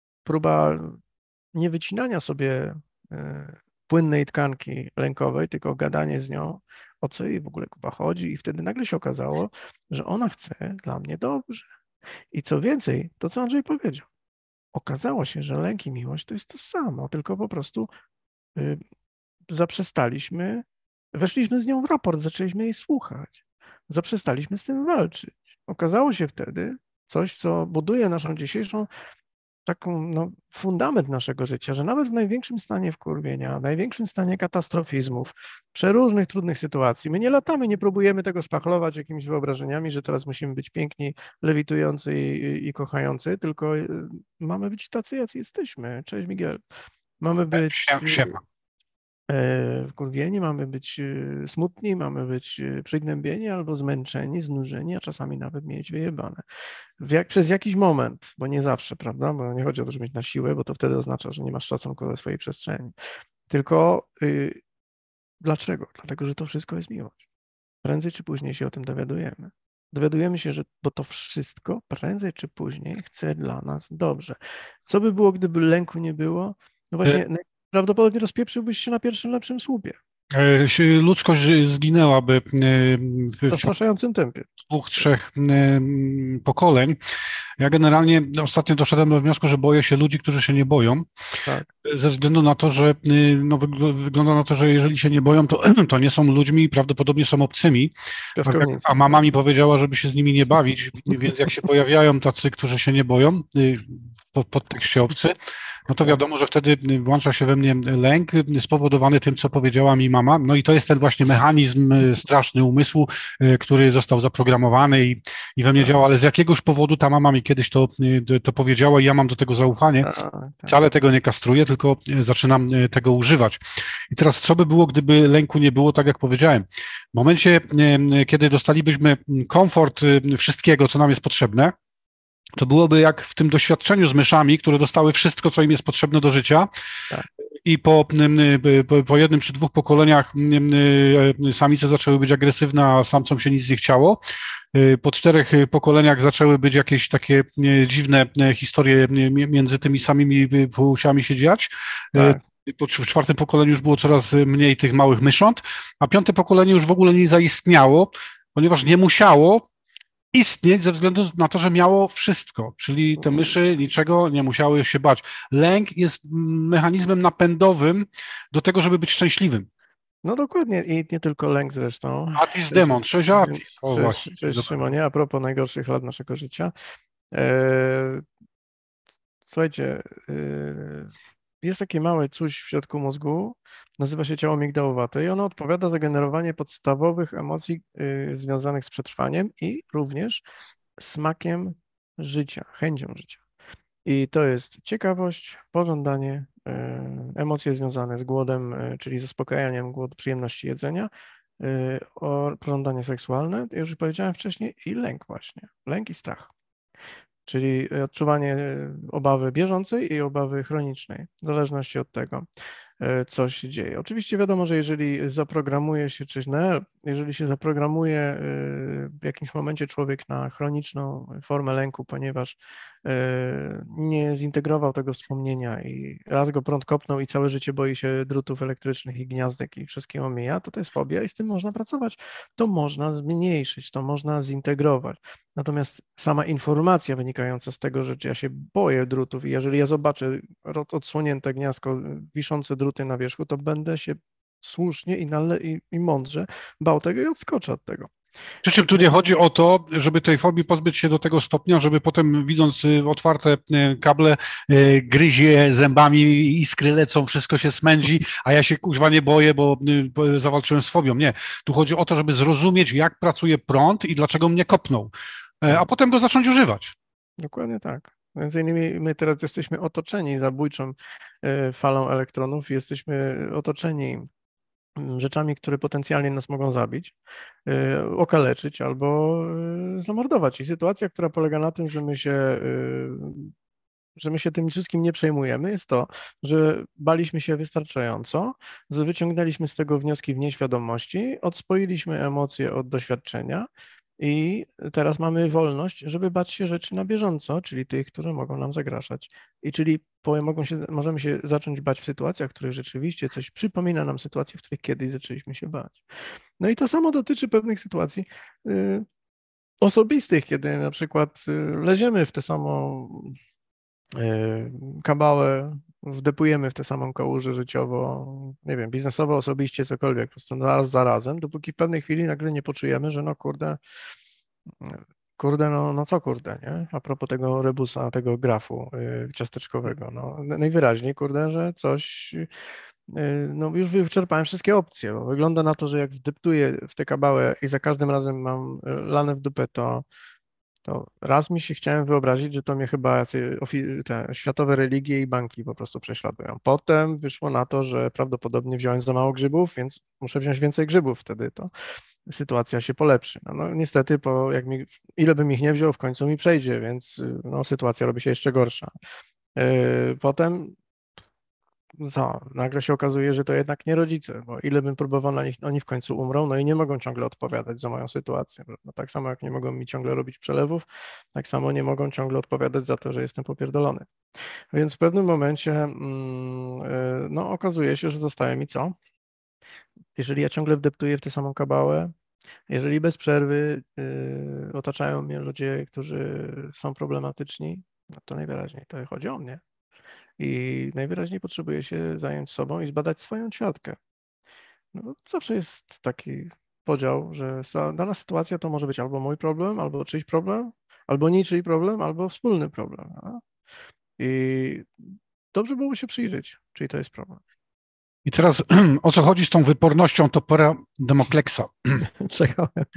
próba nie wycinania sobie y, płynnej tkanki lękowej, tylko gadanie z nią, o co jej w ogóle chyba chodzi i wtedy nagle się okazało, że ona chce dla mnie dobrze. I co więcej, to co Andrzej powiedział, okazało się, że lęk i miłość to jest to samo, tylko po prostu y, zaprzestaliśmy, weszliśmy z nią w raport, zaczęliśmy jej słuchać, zaprzestaliśmy z tym walczyć. Okazało się wtedy coś, co buduje naszą dzisiejszą taką no, fundament naszego życia, że nawet w największym stanie wkurwienia, w największym stanie katastrofizmów, przeróżnych trudnych sytuacji, my nie latamy, nie próbujemy tego szpachlować jakimiś wyobrażeniami, że teraz musimy być piękni, lewitujący i, i kochający, tylko y, mamy być tacy, jacy jesteśmy. Cześć Miguel. Mamy być Siema. e, wkurwieni, mamy być e, smutni, mamy być e, przygnębieni albo zmęczeni, znużeni, a czasami nawet mieć wyjebane. W jak, przez jakiś moment, bo nie zawsze, prawda, bo nie chodzi o to, żeby mieć na siłę, bo to wtedy oznacza, że nie masz szacunku do swojej przestrzeni. Tylko y, dlaczego? Dlatego, że to wszystko jest miłość. Prędzej czy później się o tym dowiadujemy. Dowiadujemy się, że bo to wszystko prędzej czy później chce dla nas dobrze. Co by było, gdyby lęku nie było? No właśnie, prawdopodobnie rozpieprzyłbyś się na pierwszym lepszym słupie. E, się- Ludzkość zginęłaby e, w, W w zastraszającym tempie. dwóch, trzech e, pokoleń. Ja generalnie ostatnio doszedłem do wniosku, że boję się ludzi, którzy się nie boją, Tak, ze względu na to, że y, no, wygl- wygląda na to, że jeżeli się nie boją, to, to nie są ludźmi i prawdopodobnie są obcymi. z A, jak, piaskownicy. a mama mi powiedziała, żeby się z nimi nie bawić, więc jak się pojawiają tacy, którzy się nie boją, y, w podtekście obcy, no to wiadomo, że wtedy włącza się we mnie lęk y, spowodowany tym, co powiedziała mi mama. No i to jest ten właśnie mechanizm y, straszny umysłu, y, który został zaprogramowany i, i we mnie Tak. działa, ale z jakiegoś powodu ta mama mi kiedyś to, y, to powiedziała i ja mam do tego zaufanie. Tak, tak. Wcale tego nie kastruję, tylko e, zaczynam e, tego używać. I teraz, co by było, gdyby lęku nie było, tak jak powiedziałem? W momencie, e, kiedy dostalibyśmy komfort e, wszystkiego, co nam jest potrzebne, to byłoby jak w tym doświadczeniu z myszami, które dostały wszystko, co im jest potrzebne do życia. Tak. I po, po, po jednym czy dwóch pokoleniach samice zaczęły być agresywne, a samcom się nic nie chciało. Po czterech pokoleniach zaczęły być jakieś takie dziwne historie między tymi samymi płciami się dziać. Tak. Po cz- w czwartym pokoleniu już było coraz mniej tych małych mysząt, a piąte pokolenie już w ogóle nie zaistniało, ponieważ nie musiało istnieć ze względu na to, że miało wszystko, czyli te myszy niczego nie musiały się bać. Lęk jest mechanizmem napędowym do tego, żeby być szczęśliwym. No dokładnie i nie tylko lęk zresztą. Atis Cześć, demon, cześć Atis. O cześć, właśnie. cześć Szymonie, a propos najgorszych lat naszego życia. E, słuchajcie, e, jest takie małe coś w środku mózgu, nazywa się ciało migdałowate i ono odpowiada za generowanie podstawowych emocji e, związanych z przetrwaniem i również smakiem życia, chęcią życia. I to jest ciekawość, pożądanie, e, emocje związane z głodem, e, czyli zaspokajaniem głodu, przyjemności jedzenia, e, o pożądanie seksualne, ja już powiedziałem wcześniej, i lęk właśnie, lęk i strach. Czyli odczuwanie e, obawy bieżącej i obawy chronicznej, w zależności od tego, e, co się dzieje. Oczywiście wiadomo, że jeżeli zaprogramuje się coś na, jeżeli się zaprogramuje e, w jakimś momencie człowiek na chroniczną formę lęku, ponieważ e, nie zintegrował tego wspomnienia i raz go prąd kopnął i całe życie boi się drutów elektrycznych i gniazdek i wszystkiego mija, to to jest fobia i z tym można pracować. To można zmniejszyć, to można zintegrować. Natomiast sama informacja wynikająca z tego, że ja się boję drutów i jeżeli ja zobaczę odsłonięte gniazdko, wiszące druty na wierzchu, to będę się słusznie i, nale- i, i mądrze bał tego i odskoczę od tego. Przy czym tu nie chodzi o to, żeby tej fobii pozbyć się do tego stopnia, żeby potem widząc y, otwarte y, kable, y, gryzie zębami, iskry lecą, wszystko się smędzi, a ja się kuźwa nie boję, bo, y, bo zawalczyłem z fobią. Nie. Tu chodzi o to, żeby zrozumieć, jak pracuje prąd i dlaczego mnie kopnął, e, a Tak, potem go zacząć używać. dokładnie tak. Między innymi my teraz jesteśmy otoczeni zabójczą e, falą elektronów i jesteśmy otoczeni mm, rzeczami, które potencjalnie nas mogą zabić, y, okaleczyć albo y, zamordować. I sytuacja, która polega na tym, że my się, y, że my się tym wszystkim nie przejmujemy, jest to, że baliśmy się wystarczająco, z- wyciągnęliśmy z tego wnioski w nieświadomości, odspoiliśmy emocje od doświadczenia. I teraz mamy wolność, żeby bać się rzeczy na bieżąco, czyli tych, które mogą nam zagrażać. I czyli po- mogą się, możemy się zacząć bać w sytuacjach, w których rzeczywiście coś przypomina nam sytuacje, w których kiedyś zaczęliśmy się bać. No i to samo dotyczy pewnych sytuacji y, osobistych, kiedy na przykład y, leziemy w tę samą y, kabałę, wdepujemy w tę samą kałużę życiowo, nie wiem, biznesowo, osobiście, cokolwiek, po prostu zaraz za razem, dopóki w pewnej chwili nagle nie poczujemy, że no kurde, kurde, no, no co kurde, nie? A propos tego rebusa, tego grafu y, ciasteczkowego, no najwyraźniej, kurde, że coś, y, no już wyczerpałem wszystkie opcje, bo wygląda na to, że jak wdeptuję w tę kabałę i za każdym razem mam y, lane w dupę, to to raz mi się chciałem wyobrazić, że to mnie chyba jacy ofi- te światowe religie i banki po prostu prześladują. Potem wyszło na to, że prawdopodobnie wziąłem za mało grzybów, więc muszę wziąć więcej grzybów, wtedy to sytuacja się polepszy. No, no niestety, po jak mi, ile bym ich nie wziął, w końcu mi przejdzie, więc y, no, sytuacja robi się jeszcze gorsza. Yy, Potem co, nagle się okazuje, że to jednak nie rodzice, bo ile bym próbował na nich, oni w końcu umrą, no i nie mogą ciągle odpowiadać za moją sytuację. No, tak samo jak nie mogą mi ciągle robić przelewów, tak samo nie mogą ciągle odpowiadać za to, że jestem popierdolony. Więc w pewnym momencie mm, y, no, okazuje się, że zostaje mi co? Jeżeli ja ciągle wdeptuję w tę samą kabałę, jeżeli bez przerwy y, otaczają mnie ludzie, którzy są problematyczni, no to najwyraźniej to chodzi o mnie. I najwyraźniej potrzebuję się zająć sobą i zbadać swoją ćwiartkę. No, zawsze jest taki podział, że sa- dana sytuacja to może być albo mój problem, albo czyjś problem, albo niczyj problem, albo wspólny problem. A? I dobrze byłoby się przyjrzeć, czyj to jest problem. I teraz o co chodzi z tą wypornością topora Demokleksa? Czekałem.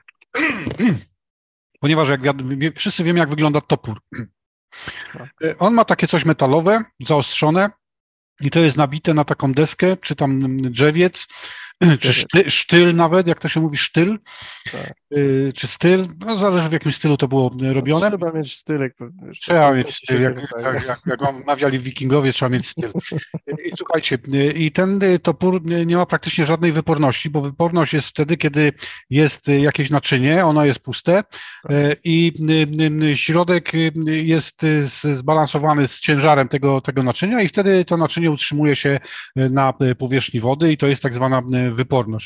Ponieważ jak wiad- wie- wszyscy wiemy, jak wygląda topór. Tak. On ma takie coś metalowe, zaostrzone i to jest nabite na taką deskę, czy tam drzewiec czy szty, sztyl nawet, jak to się mówi, sztyl, Tak. y, czy styl, no zależy w jakim stylu to było robione. No, trzeba mieć stylek. Wiesz, Trzeba tak, mieć styl, jak, tak, jak, jak mawiali wikingowie, trzeba mieć styl. I słuchajcie, i ten topór nie ma praktycznie żadnej wyporności, bo wyporność jest wtedy, kiedy jest jakieś naczynie, ono jest puste i środek jest zbalansowany z ciężarem tego, tego naczynia i wtedy to naczynie utrzymuje się na powierzchni wody i to jest tak zwana wyporność.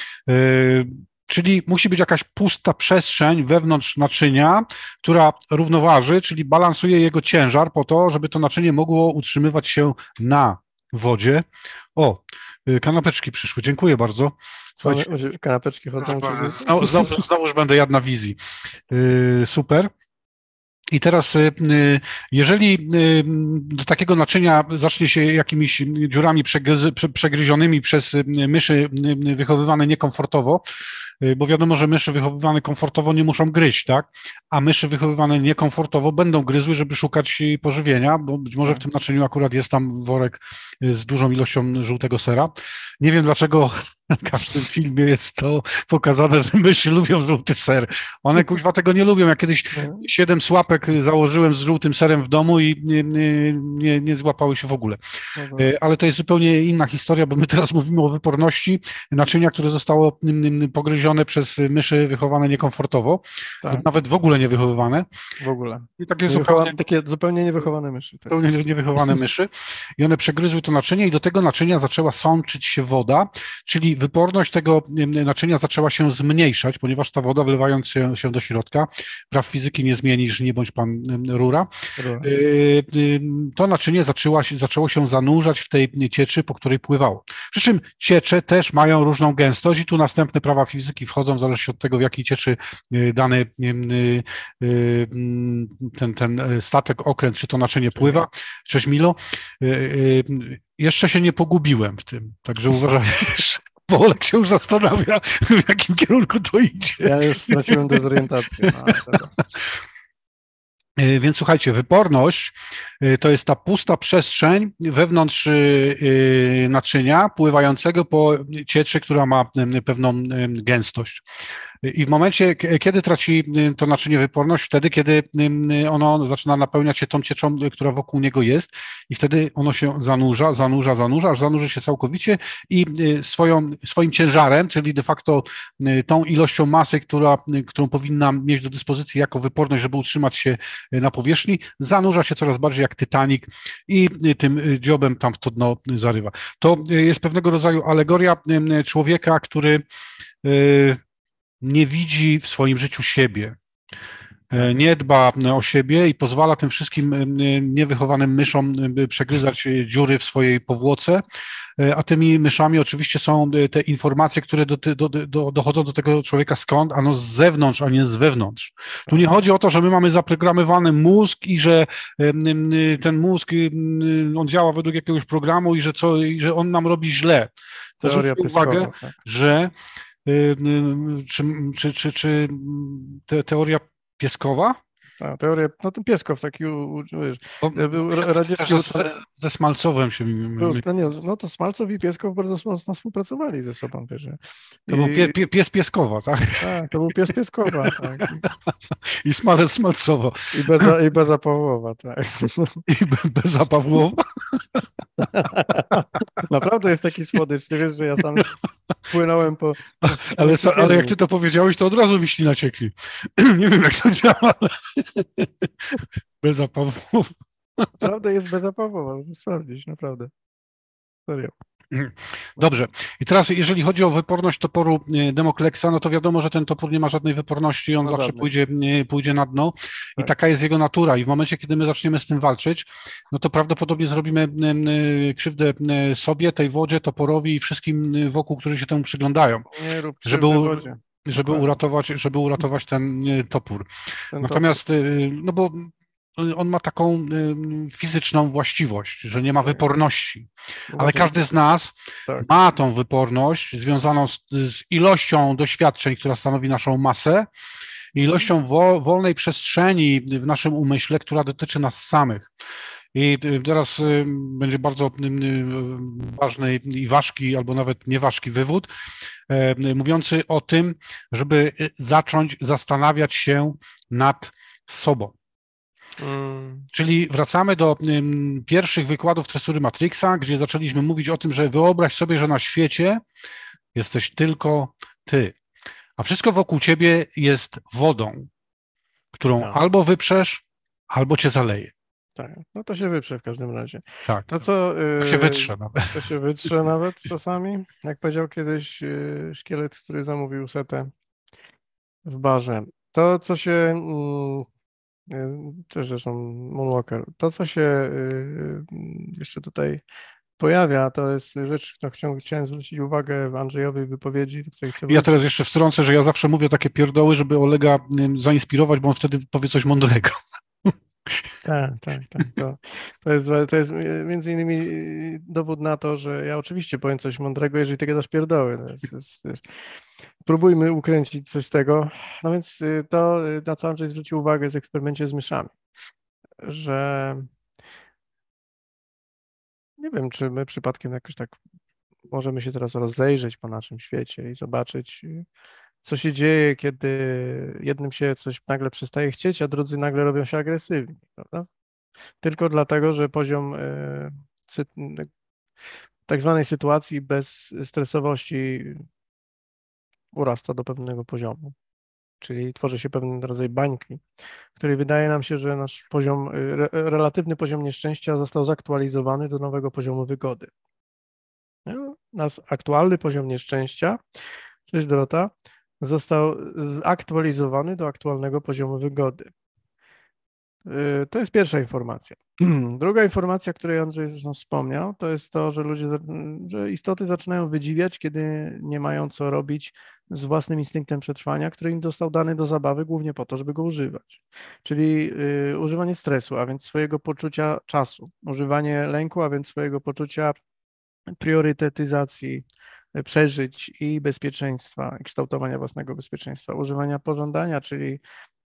Czyli musi być jakaś pusta przestrzeń wewnątrz naczynia, która równoważy, czyli balansuje jego ciężar po to, żeby to naczynie mogło utrzymywać się na wodzie. O, kanapeczki przyszły, dziękuję bardzo. Słuchajcie, kanapeczki chodzą. Znowu, znowu, znowu już będę jadł na wizji. Super. I teraz, jeżeli do takiego naczynia zacznie się jakimiś dziurami przegryzionymi przez myszy wychowywane niekomfortowo, bo wiadomo, że myszy wychowywane komfortowo nie muszą gryźć, tak? A myszy wychowywane niekomfortowo będą gryzły, żeby szukać pożywienia, bo być może w tym naczyniu akurat jest tam worek z dużą ilością żółtego sera. Nie wiem, dlaczego w każdym filmie jest to pokazane, że myszy lubią żółty ser. One kuźwa tego nie lubią. Ja kiedyś siedem słapek założyłem z żółtym serem w domu i nie, nie, nie, nie złapały się w ogóle. Ale to jest zupełnie inna historia, bo my teraz mówimy o wyporności naczynia, które zostało pogryzione przez myszy wychowane niekomfortowo, tak. Nawet w ogóle nie wychowywane. W ogóle. I takie, zupełnie, takie zupełnie niewychowane myszy. Tak. Zupełnie niewychowane myszy. I one przegryzły to naczynie i do tego naczynia zaczęła sączyć się woda, czyli wyporność tego naczynia zaczęła się zmniejszać, ponieważ ta woda, wlewając się, się do środka, praw fizyki nie zmienisz, nie bądź pan rura, rura. To naczynie zaczęła, zaczęło się zanurzać w tej cieczy, po której pływało. Przy czym ciecze też mają różną gęstość i tu następne prawa fizyki wchodzą, w zależności od tego, w jakiej cieczy dany ten, ten statek, okręt, czy to naczynie pływa. Cześć Milo. Jeszcze się nie pogubiłem w tym, także uważajcie. Bo Olek się już zastanawia, w jakim kierunku to idzie. Ja już straciłem dezorientację. No, więc słuchajcie, wyporność to jest ta pusta przestrzeń wewnątrz naczynia pływającego po cieczy, która ma pewną gęstość. I w momencie, kiedy traci to naczynie wyporność, wtedy, kiedy ono zaczyna napełniać się tą cieczą, która wokół niego jest i wtedy ono się zanurza, zanurza, zanurza, aż zanurzy się całkowicie i swoją, swoim ciężarem, czyli de facto tą ilością masy, która, którą powinna mieć do dyspozycji jako wyporność, żeby utrzymać się na powierzchni, zanurza się coraz bardziej jak Titanic i tym dziobem tam w to dno zarywa. To jest pewnego rodzaju alegoria człowieka, który nie widzi w swoim życiu siebie, nie dba o siebie i pozwala tym wszystkim niewychowanym myszom przegryzać dziury w swojej powłoce, a tymi myszami oczywiście są te informacje, które do, do, do, dochodzą do tego człowieka skąd? Ano z zewnątrz, a nie z wewnątrz. Tu nie chodzi o to, że my mamy zaprogramowany mózg i że ten mózg, on działa według jakiegoś programu i że, co, i że on nam robi źle. Zwróćcie uwagę, tak. że Czy, czy, czy, czy te, teoria pieskowa? A, teoria, no ten Pieskow taki, wiesz, był radziecki... Ze, ze Smalcowem się... Był, no, nie, no to Smalcow i Pieskow bardzo mocno współpracowali ze sobą, wiesz. I, to był pie, pie, pies Pieskowa, tak? Tak, to był pies Pieskowa, tak. I Smalec Smalcowa. I Beza, i Beza Pawłowa, tak. I be, Beza Pawłowa. Naprawdę jest taki słodycz, nie wiesz, że ja sam płynąłem po... Ale, ale jak ty to powiedziałeś, to od razu mi ślina ciekli. Nie wiem, jak to działa, ale... Beza Pawłowa. Naprawdę jest Beza Pawłowa, muszę sprawdzić, naprawdę. Serio. Dobrze. I teraz, jeżeli chodzi o wyporność toporu Demokleksa, no to wiadomo, że ten topór nie ma żadnej wyporności, on no zawsze pójdzie, pójdzie na dno i tak. Taka jest jego natura. I w momencie, kiedy my zaczniemy z tym walczyć, no to prawdopodobnie zrobimy krzywdę sobie, tej wodzie, toporowi i wszystkim wokół, którzy się temu przyglądają. Nie rób żeby, żeby uratować, żeby uratować ten topór. Ten Natomiast, topór. no bo on ma taką fizyczną właściwość, że nie ma wyporności, ale każdy z nas tak. ma tą wyporność związaną z, z ilością doświadczeń, która stanowi naszą masę, i ilością wo, wolnej przestrzeni w naszym umyśle, która dotyczy nas samych. I y, teraz y, będzie bardzo y, y, ważny i ważki, albo nawet nieważki wywód, e, mówiący o tym, żeby y, zacząć zastanawiać się nad sobą. Mm, Czyli wracamy do ym, pierwszych wykładów tresury Matrixa, gdzie zaczęliśmy mówić o tym, że wyobraź sobie, że na świecie jesteś tylko ty, a wszystko wokół ciebie jest wodą, którą tak, albo wyprzesz, albo cię zaleje. tak. No to się wyprze w każdym razie. Tak, To to, co, to się y, wytrze nawet. to się wytrze nawet czasami, jak powiedział kiedyś y, szkielet, który zamówił setę w barze. To, co się, mm, y, też zresztą Moonwalker, to, co się y, y, jeszcze tutaj pojawia, to jest rzecz, na którą chciałem zwrócić uwagę w Andrzejowej wypowiedzi, do której chcę Ja teraz wrócić. jeszcze wtrącę, że ja zawsze mówię takie pierdoły, żeby Olega ym, zainspirować, bo on wtedy powie coś mądrego. Tak, tak, tak. To, to jest, to jest między innymi y, dowód na to, że ja oczywiście powiem coś mądrego, jeżeli ty gadasz pierdoły. To jest, jest, wiesz, próbujmy ukręcić coś z tego. No więc y, to, y, na co Andrzej zwrócił uwagę w eksperymencie z myszami, że nie wiem, czy my przypadkiem jakoś tak możemy się teraz rozejrzeć po naszym świecie i zobaczyć, y, co się dzieje, kiedy jednym się coś nagle przestaje chcieć, a drudzy nagle robią się agresywni, prawda? Tylko dlatego, że poziom y, cy- tak zwanej sytuacji bez stresowości urasta do pewnego poziomu, czyli tworzy się pewien rodzaj bańki, w której wydaje nam się, że nasz poziom, y, re, relatywny poziom nieszczęścia został zaktualizowany do nowego poziomu wygody. No, nasz aktualny poziom nieszczęścia, cześć Dorota, został zaktualizowany do aktualnego poziomu wygody. Y, To jest pierwsza informacja. Druga informacja, której Andrzej zresztą wspomniał, to jest to, że ludzie, że istoty zaczynają wydziwiać, kiedy nie mają co robić z własnym instynktem przetrwania, który im został dany do zabawy głównie po to, żeby go używać. Czyli y, używanie stresu, a więc swojego poczucia czasu, używanie lęku, a więc swojego poczucia priorytetyzacji e, przeżyć i bezpieczeństwa, i kształtowania własnego bezpieczeństwa, używania pożądania, czyli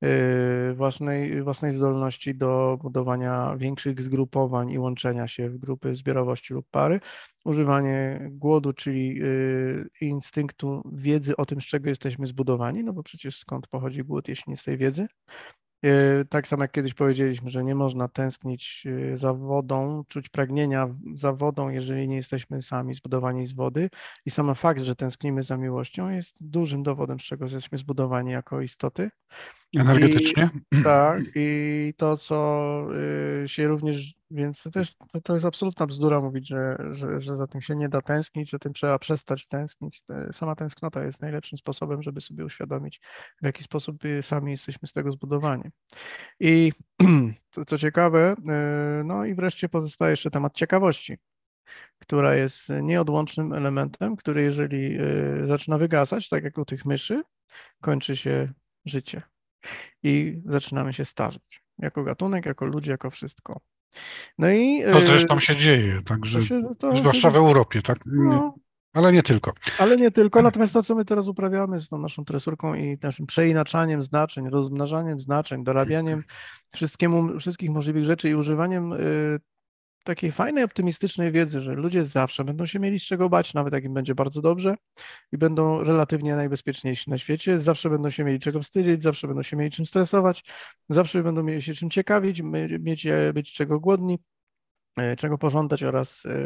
e, własnej, własnej zdolności do budowania większych zgrupowań i łączenia się w grupy zbiorowości lub pary, używanie głodu, czyli e, instynktu wiedzy o tym, z czego jesteśmy zbudowani, no bo przecież skąd pochodzi głód, jeśli nie z tej wiedzy. E, Tak samo jak kiedyś powiedzieliśmy, że nie można tęsknić e, za wodą, czuć pragnienia w- za wodą, jeżeli nie jesteśmy sami zbudowani z wody. I sam fakt, że tęsknimy za miłością, jest dużym dowodem, z czego jesteśmy zbudowani jako istoty. I Energetycznie. tak, i to, co y, się również, więc to też to, to jest absolutna bzdura mówić, że, że, że za tym się nie da tęsknić, że tym trzeba przestać tęsknić. To- Sama tęsknota jest najlepszym sposobem, żeby sobie uświadomić, w jaki sposób y, sami jesteśmy z tego zbudowani. I co, co ciekawe, y, no i wreszcie pozostaje jeszcze temat ciekawości, która jest nieodłącznym elementem, który jeżeli y, zaczyna wygasać, tak jak u tych myszy, kończy się życie i zaczynamy się starzeć. Jako gatunek, jako ludzie, jako wszystko. No i To y, zresztą się dzieje, to także się, to się zwłaszcza w zresztą, Europie, tak? no, Ale nie tylko. ale nie tylko. Natomiast to, co my teraz uprawiamy z tą naszą tresurką i naszym przeinaczaniem znaczeń, rozmnażaniem znaczeń, dorabianiem wszystkiemu, wszystkich możliwych rzeczy i używaniem y, takiej fajnej, optymistycznej wiedzy, że ludzie zawsze będą się mieli z czego bać, nawet jak im będzie bardzo dobrze i będą relatywnie najbezpieczniejsi na świecie, zawsze będą się mieli czego wstydzić, zawsze będą się mieli czym stresować, zawsze będą mieli się czym ciekawić, my- mieć, e, być czego głodni, e, czego pożądać oraz e,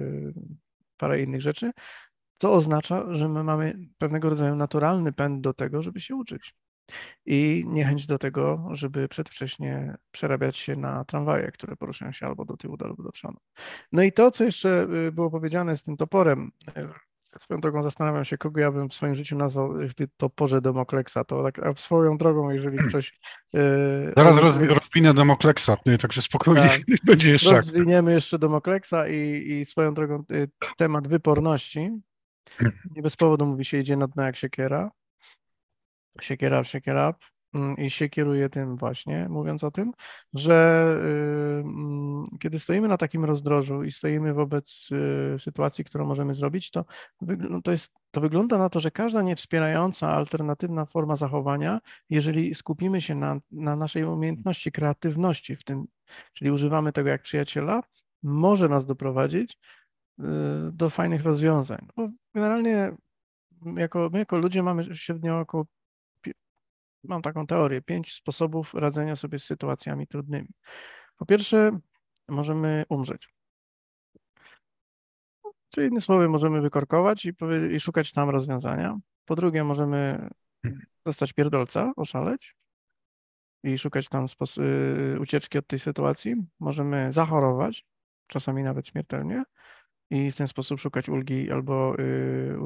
parę innych rzeczy. To oznacza, że my mamy pewnego rodzaju naturalny pęd do tego, żeby się uczyć i niechęć do tego, żeby przedwcześnie przerabiać się na tramwaje, które poruszają się albo do tyłu, albo do przodu. No i to, co jeszcze y, było powiedziane z tym toporem, y, swoją drogą zastanawiam się, kogo ja bym w swoim życiu nazwał y, w tym toporze Demokleksa. To tak a swoją drogą, jeżeli ktoś y, Zaraz roz, rozwi- rozwinę Demokleksa, nie, także spokojnie, tak, będzie jeszcze akcja. rozwiniemy jeszcze Demokleksa i, i swoją drogą y, temat wyporności. Nie bez powodu mówi się idzie na dno jak siekiera. Siekiera, siekiera. mm, I się kieruje tym właśnie, mówiąc o tym, że y, mm, kiedy stoimy na takim rozdrożu i stoimy wobec y, sytuacji, którą możemy zrobić, to, wygl- to, jest, to wygląda na to, że każda niewspierająca, alternatywna forma zachowania, jeżeli skupimy się na, na naszej umiejętności, kreatywności w tym Czyli używamy tego jak przyjaciela, może nas doprowadzić do fajnych rozwiązań. Bo generalnie jako, my jako ludzie mamy średnio około, mam taką teorię, pięć sposobów radzenia sobie z sytuacjami trudnymi. Po pierwsze, możemy umrzeć. Czyli innymi słowy, możemy wykorkować i, i szukać tam rozwiązania. Po drugie, możemy dostać pierdolca, oszaleć i szukać tam spos- ucieczki od tej sytuacji. Możemy zachorować, czasami nawet śmiertelnie, i w ten sposób szukać ulgi albo y,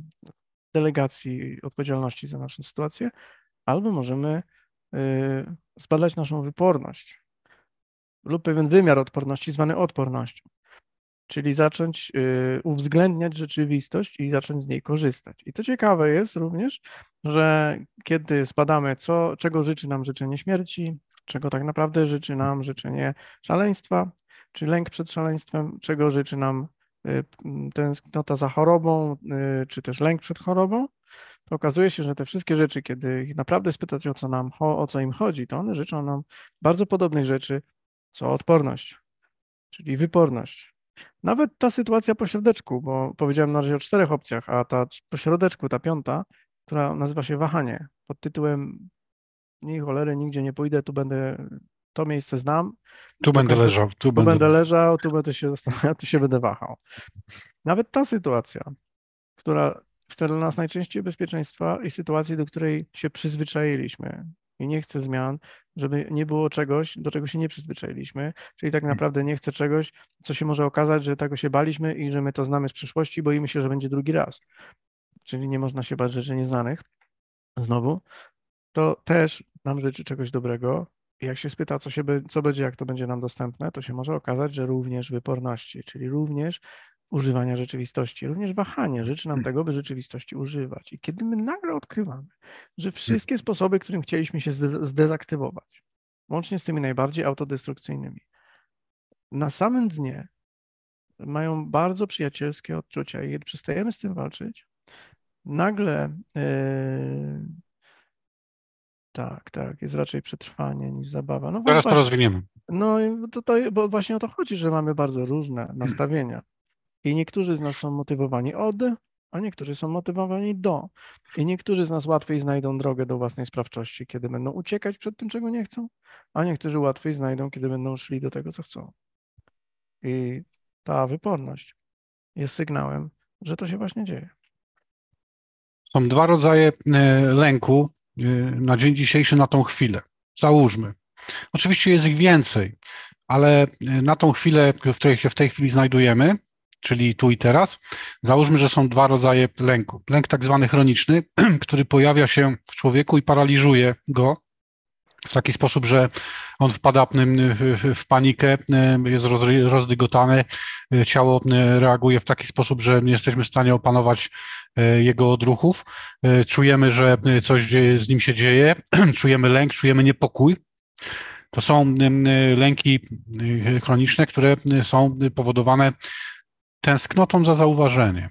delegacji odpowiedzialności za naszą sytuację, albo możemy y, zbadać naszą wyporność lub pewien wymiar odporności zwany odpornością, czyli zacząć y, uwzględniać rzeczywistość i zacząć z niej korzystać. I to ciekawe jest również, że kiedy zbadamy, co, czego życzy nam życzenie śmierci, czego tak naprawdę życzy nam życzenie szaleństwa, czy lęk przed szaleństwem, czego życzy nam y, tęsknota za chorobą, y, czy też lęk przed chorobą, to okazuje się, że te wszystkie rzeczy, kiedy ich naprawdę spytać, o co nam, o co im chodzi, to one życzą nam bardzo podobnych rzeczy, co odporność, czyli wyporność. Nawet ta sytuacja po środeczku, bo powiedziałem na razie o czterech opcjach, a ta po środeczku, ta piąta, która nazywa się wahanie, pod tytułem nie cholery, nigdzie nie pójdę, tu będę, to miejsce znam. Tu będę końca, leżał, tu, tu będę będę leżał, tu będę się zastanawiał, tu się będę wahał. Nawet ta sytuacja, która chce dla nas najczęściej bezpieczeństwa i sytuacji, do której się przyzwyczailiśmy i nie chce zmian, żeby nie było czegoś, do czego się nie przyzwyczailiśmy, czyli tak naprawdę nie chce czegoś, co się może okazać, że tego się baliśmy i że my to znamy z przeszłości, boimy się, że będzie drugi raz. Czyli nie można się bać rzeczy nieznanych. Znowu, to też nam życzy czegoś dobrego. I jak się spyta, co, się, co będzie, jak to będzie nam dostępne, to się może okazać, że również wyporności, czyli również używania rzeczywistości, również wahanie życzy nam tego, by rzeczywistości używać. I kiedy my nagle odkrywamy, że wszystkie sposoby, którym chcieliśmy się zde zdezaktywować, łącznie z tymi najbardziej autodestrukcyjnymi, na samym dnie mają bardzo przyjacielskie odczucia i kiedy przestajemy z tym walczyć, nagle yy, tak, tak, jest raczej przetrwanie niż zabawa. No Zaraz to właśnie, rozwiniemy. no to, to, bo właśnie o to chodzi, że mamy bardzo różne nastawienia. I niektórzy z nas są motywowani od, a niektórzy są motywowani do. I niektórzy z nas łatwiej znajdą drogę do własnej sprawczości, kiedy będą uciekać przed tym, czego nie chcą, a niektórzy łatwiej znajdą, kiedy będą szli do tego, co chcą. I ta wyporność jest sygnałem, że to się właśnie dzieje. Są dwa rodzaje lęku na dzień dzisiejszy, na tą chwilę. Załóżmy. Oczywiście jest ich więcej, ale na tą chwilę, w której się w tej chwili znajdujemy, czyli tu i teraz, załóżmy, że są dwa rodzaje lęku. Lęk tak zwany chroniczny, który pojawia się w człowieku i paraliżuje go w taki sposób, że on wpada w panikę, jest rozdygotany, ciało reaguje w taki sposób, że nie jesteśmy w stanie opanować jego odruchów. Czujemy, że coś z nim się dzieje, czujemy lęk, czujemy niepokój. To są lęki chroniczne, które są powodowane tęsknotą za zauważeniem.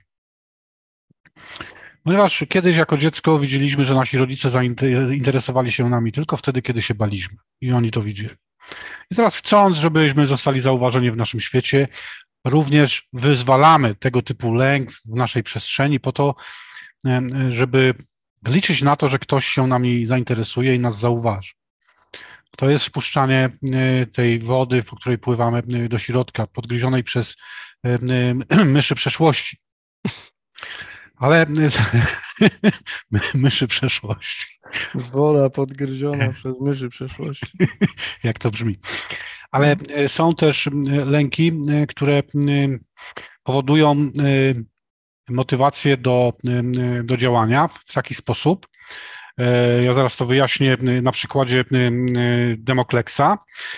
Ponieważ kiedyś jako dziecko widzieliśmy, że nasi rodzice zainteresowali się nami tylko wtedy, kiedy się baliśmy i oni to widzieli. I teraz chcąc, żebyśmy zostali zauważeni w naszym świecie, również wyzwalamy tego typu lęk w naszej przestrzeni po to, żeby liczyć na to, że ktoś się nami zainteresuje i nas zauważy. To jest wpuszczanie tej wody, po której pływamy, do środka, podgryzionej przez myszy przeszłości. Ale myszy przeszłości. Wola podgryziona przez myszy przeszłości. Jak to brzmi. Ale są też lęki, które powodują motywację do, do działania w taki sposób. Ja zaraz to wyjaśnię na przykładzie Demokleksa,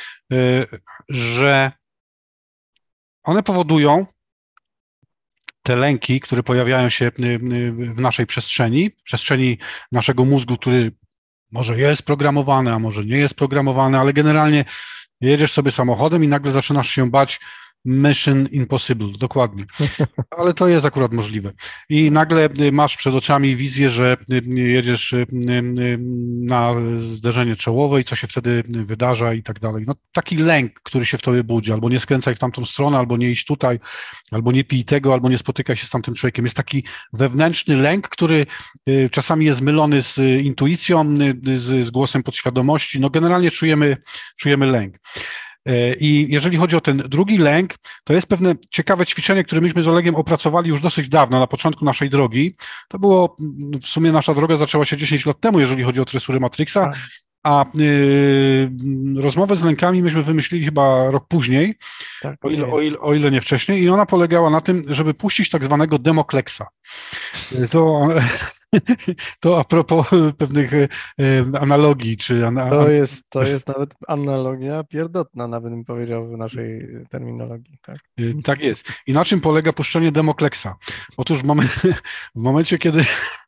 że one powodują, te lęki, które pojawiają się w naszej przestrzeni, przestrzeni naszego mózgu, który może jest programowany, a może nie jest programowany, ale generalnie jedziesz sobie samochodem i nagle zaczynasz się bać Mission Impossible, dokładnie. Ale to jest akurat możliwe. I nagle masz przed oczami wizję, że jedziesz na zderzenie czołowe i co się wtedy wydarza i tak dalej. No, taki lęk, który się w tobie budzi, albo nie skręcaj w tamtą stronę, albo nie iść tutaj, albo nie pij tego, albo nie spotykaj się z tamtym człowiekiem. Jest taki wewnętrzny lęk, który czasami jest mylony z intuicją, z, z głosem podświadomości. No generalnie czujemy, czujemy lęk. I jeżeli chodzi o ten drugi lęk, to jest pewne ciekawe ćwiczenie, które myśmy z Olegiem opracowali już dosyć dawno, na początku naszej drogi. To było, w sumie nasza droga zaczęła się dziesięć lat temu, jeżeli chodzi o tresury Matrixa, a y, rozmowę z lękami myśmy wymyślili chyba rok później, Tak, o, ile, o, ile, o ile nie wcześniej, i ona polegała na tym, żeby puścić tak zwanego demokleksa. To... To a propos pewnych e, analogii, czy... Ana, To jest, to jest nawet analogia pierdotna, nawet bym powiedział w naszej terminologii. Tak, tak jest. I na czym polega puszczenie demokleksa? Otóż w, momen, w momencie, kiedy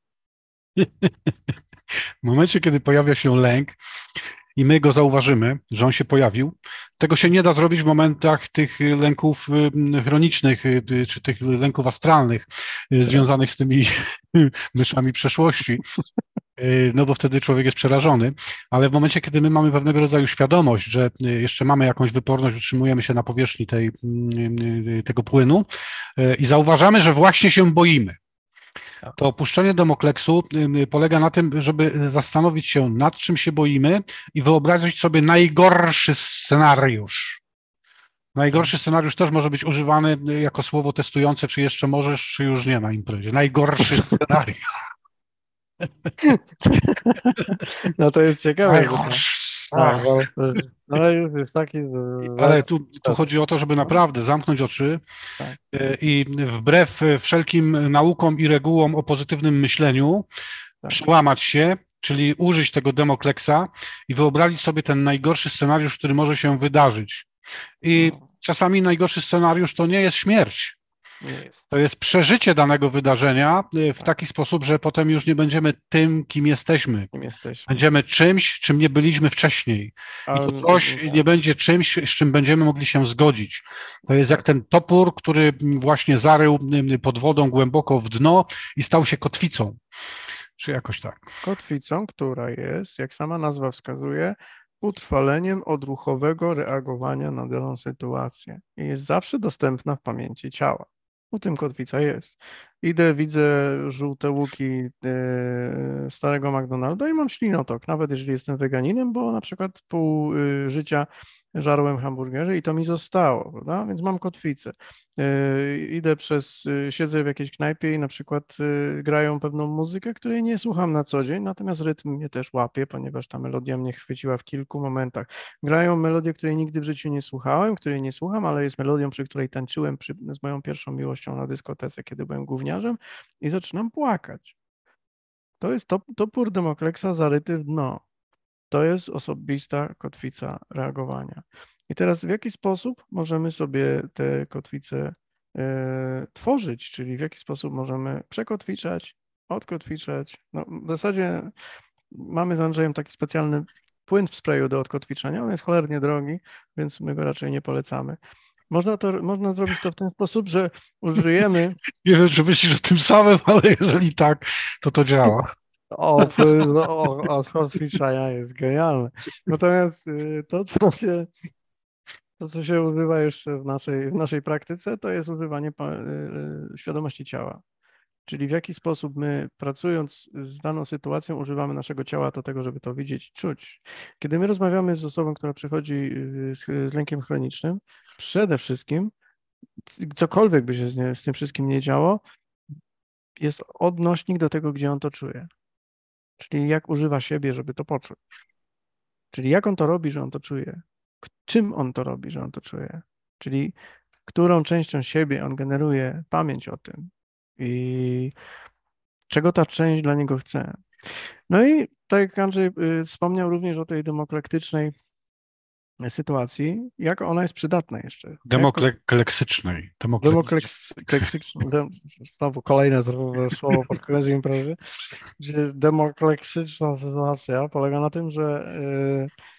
w momencie, kiedy pojawia się lęk i my go zauważymy, że on się pojawił, tego się nie da zrobić w momentach tych lęków chronicznych, czy tych lęków astralnych związanych z tymi myszami przeszłości. No bo wtedy człowiek jest przerażony, ale w momencie, kiedy my mamy pewnego rodzaju świadomość, że jeszcze mamy jakąś wyporność, utrzymujemy się na powierzchni tej, tego płynu i zauważamy, że właśnie się boimy, to opuszczenie demokleksu polega na tym, żeby zastanowić się, nad czym się boimy i wyobrazić sobie najgorszy scenariusz. Najgorszy scenariusz też może być używany jako słowo testujące, czy jeszcze możesz, czy już nie na imprezie. Najgorszy scenariusz. No to jest ciekawe. Najgorszy Tak, ale już jest taki... Ale tu, tu chodzi o to, żeby naprawdę zamknąć oczy tak. i wbrew wszelkim naukom i regułom o pozytywnym myśleniu tak. przełamać się, czyli użyć tego demokleksa i wyobrazić sobie ten najgorszy scenariusz, który może się wydarzyć. I no. czasami najgorszy scenariusz to nie jest śmierć. Nie jest. To jest przeżycie danego wydarzenia w tak. taki sposób, że potem już nie będziemy tym, kim jesteśmy. Kim jesteśmy. Będziemy czymś, czym nie byliśmy wcześniej. I to coś nie będzie czymś, z czym będziemy mogli się zgodzić. To jest jak ten topór, który właśnie zarył pod wodą głęboko w dno i stał się kotwicą. Czy jakoś tak. Kotwicą, która jest, jak sama nazwa wskazuje, utrwaleniem odruchowego reagowania na daną sytuację. I jest zawsze dostępna w pamięci ciała. U tym kotwica jest. Idę, widzę żółte łuki e, starego McDonalda i mam ślinotok, nawet jeżeli jestem weganinem, bo na przykład pół e, życia żarłem hamburgery i to mi zostało, prawda? Więc mam kotwicę. E, idę przez, e, siedzę w jakiejś knajpie i na przykład e, grają pewną muzykę, której nie słucham na co dzień, natomiast rytm mnie też łapie, ponieważ ta melodia mnie chwyciła w kilku momentach. Grają melodię, której nigdy w życiu nie słuchałem, której nie słucham, ale jest melodią, przy której tańczyłem przy, z moją pierwszą miłością na dyskotece, kiedy byłem gówniarzem i zaczynam płakać. To jest top, topór demokleksa zaryty w dno. To jest osobista kotwica reagowania. I teraz w jaki sposób możemy sobie te kotwice e, tworzyć, czyli w jaki sposób możemy przekotwiczać, odkotwiczać. No, w zasadzie mamy z Andrzejem taki specjalny płyn w sprayu do odkotwiczenia, on jest cholernie drogi, więc my go raczej nie polecamy. Można, to, można zrobić to w ten sposób, że użyjemy... Nie wiem, czy myślisz o tym samym, ale jeżeli tak, to to działa. O, o, odkotwiczania jest genialne. Natomiast to, co się, to, co się używa jeszcze w naszej, w naszej praktyce, to jest używanie świadomości ciała. Czyli w jaki sposób my, pracując z daną sytuacją, używamy naszego ciała do tego, żeby to widzieć, czuć. Kiedy my rozmawiamy z osobą, która przychodzi z, z lękiem chronicznym, przede wszystkim, cokolwiek by się z, nie, z tym wszystkim nie działo, jest odnośnik do tego, gdzie on to czuje. Czyli jak używa siebie, żeby to poczuć. Czyli jak on to robi, że on to czuje. Czym on to robi, że on to czuje. Czyli którą częścią siebie on generuje pamięć o tym. I czego ta część dla niego chce. No i tak jak Andrzej y, wspomniał również o tej demokratycznej sytuacji, jak ona jest przydatna jeszcze. Demokratycznej. Demokratycznej. Znowu kolejne słowo pod koniec imprezy. Demokratyczna sytuacja polega na tym, że y,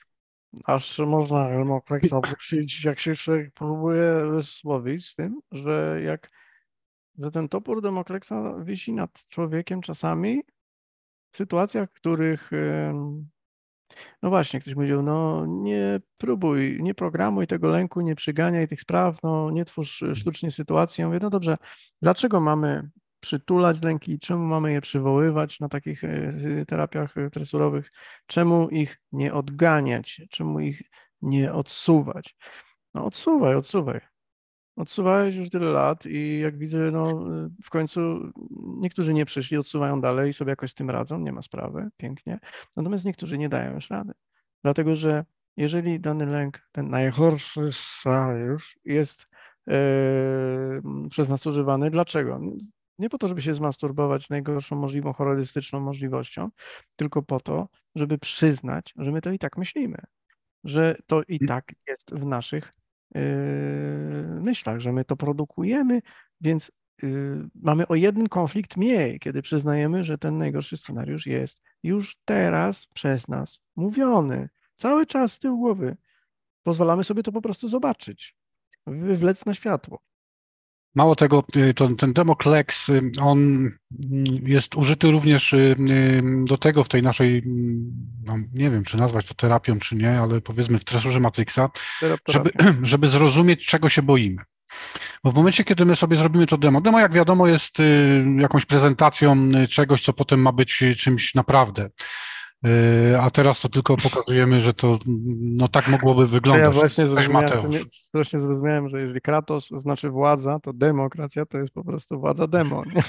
Aż można Hermokleksa puścić, jak się człowiek próbuje wysłowić z tym, że jak że ten topór Demokleksa wisi nad człowiekiem czasami w sytuacjach, w których em, no właśnie, ktoś powiedział, no nie próbuj, nie programuj tego lęku, nie przyganiaj tych spraw, no nie twórz e, sztucznie sytuacji. Ja mówię, no dobrze, dlaczego mamy przytulać lęki, czemu mamy je przywoływać na takich e, terapiach e, tresurowych, czemu ich nie odganiać, czemu ich nie odsuwać? No odsuwaj, odsuwaj. Odsuwałeś już tyle lat i jak widzę, no w końcu niektórzy nie przyszli, odsuwają dalej i sobie jakoś z tym radzą, nie ma sprawy, pięknie. Natomiast niektórzy nie dają już rady. Dlatego, że jeżeli dany lęk, ten najgorszy scenariusz jest e, przez nas używany, dlaczego? Nie po to, żeby się zmasturbować najgorszą możliwą horrorystyczną możliwością, tylko po to, żeby przyznać, że my to i tak myślimy, że to i tak jest w naszych yy, myślach, że my to produkujemy, więc yy, mamy o jeden konflikt mniej, kiedy przyznajemy, że ten najgorszy scenariusz jest już teraz przez nas mówiony. Cały czas z tyłu głowy. Pozwalamy sobie to po prostu zobaczyć, wywlec na światło. Mało tego, y, to, ten Demoklex, y, on mm, jest użyty również y, y, do tego w tej naszej, mm, no, nie wiem, czy nazwać to terapią, czy nie, ale powiedzmy w tresurze Matrixa, żeby, Terapia. żeby zrozumieć, czego się boimy. Bo w momencie, kiedy my sobie zrobimy to demo, demo jak wiadomo jest y, jakąś prezentacją y, czegoś, co potem ma być y, czymś naprawdę. Y, A teraz to tylko pokazujemy, że to no tak mogłoby To ja wyglądać. właśnie Cześć zrozumiałem, to nie, Mateusz. właśnie zrozumiałem, że jeżeli Kratos znaczy władza, to demokracja to jest po prostu władza demo, nie?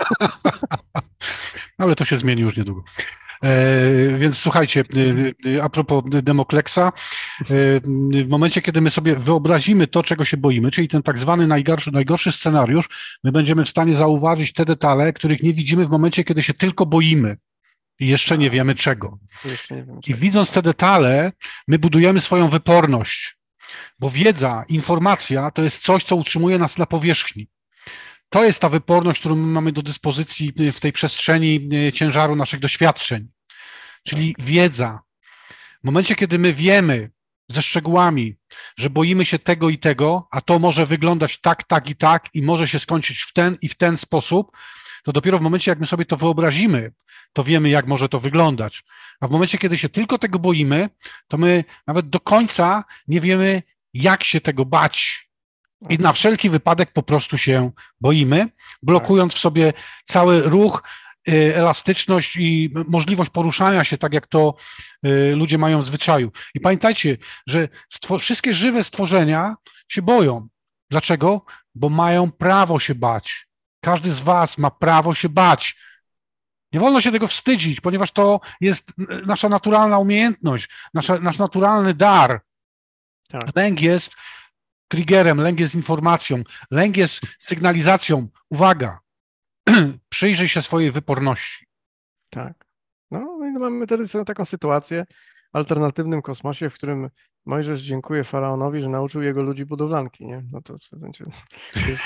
Ale to się zmieni już niedługo. E, więc słuchajcie, e, e, a propos Demokleksa, e, w momencie, kiedy my sobie wyobrazimy to, czego się boimy, czyli ten tak zwany najgorszy, najgorszy scenariusz, my będziemy w stanie zauważyć te detale, których nie widzimy w momencie, kiedy się tylko boimy i jeszcze nie wiemy czego. Jeszcze nie wiem I czego. widząc te detale, my budujemy swoją wyporność, bo wiedza, informacja to jest coś, co utrzymuje nas na powierzchni. To jest ta wyporność, którą my mamy do dyspozycji w tej przestrzeni ciężaru naszych doświadczeń, czyli Tak, wiedza. W momencie, kiedy my wiemy ze szczegółami, że boimy się tego i tego, a to może wyglądać tak, tak i tak i może się skończyć w ten i w ten sposób, to dopiero w momencie, jak my sobie to wyobrazimy, to wiemy, jak może to wyglądać. A w momencie, kiedy się tylko tego boimy, to my nawet do końca nie wiemy, jak się tego bać. I tak, na wszelki wypadek po prostu się boimy, tak. blokując w sobie cały ruch, y, elastyczność i możliwość poruszania się, tak jak to y, ludzie mają w zwyczaju. I pamiętajcie, że stwo- wszystkie żywe stworzenia się boją. Dlaczego? Bo mają prawo się bać. Każdy z was ma prawo się bać. Nie wolno się tego wstydzić, ponieważ to jest nasza naturalna umiejętność, nasza, nasz naturalny dar. Tak, Lęk jest triggerem, lęk jest informacją, lęk jest sygnalizacją. Uwaga, przyjrzyj się swojej wyporności. tak. No i mamy teraz taką sytuację w alternatywnym kosmosie, w którym Mojżesz dziękuje faraonowi, że nauczył jego ludzi budowlanki, nie? No to, to, to jest...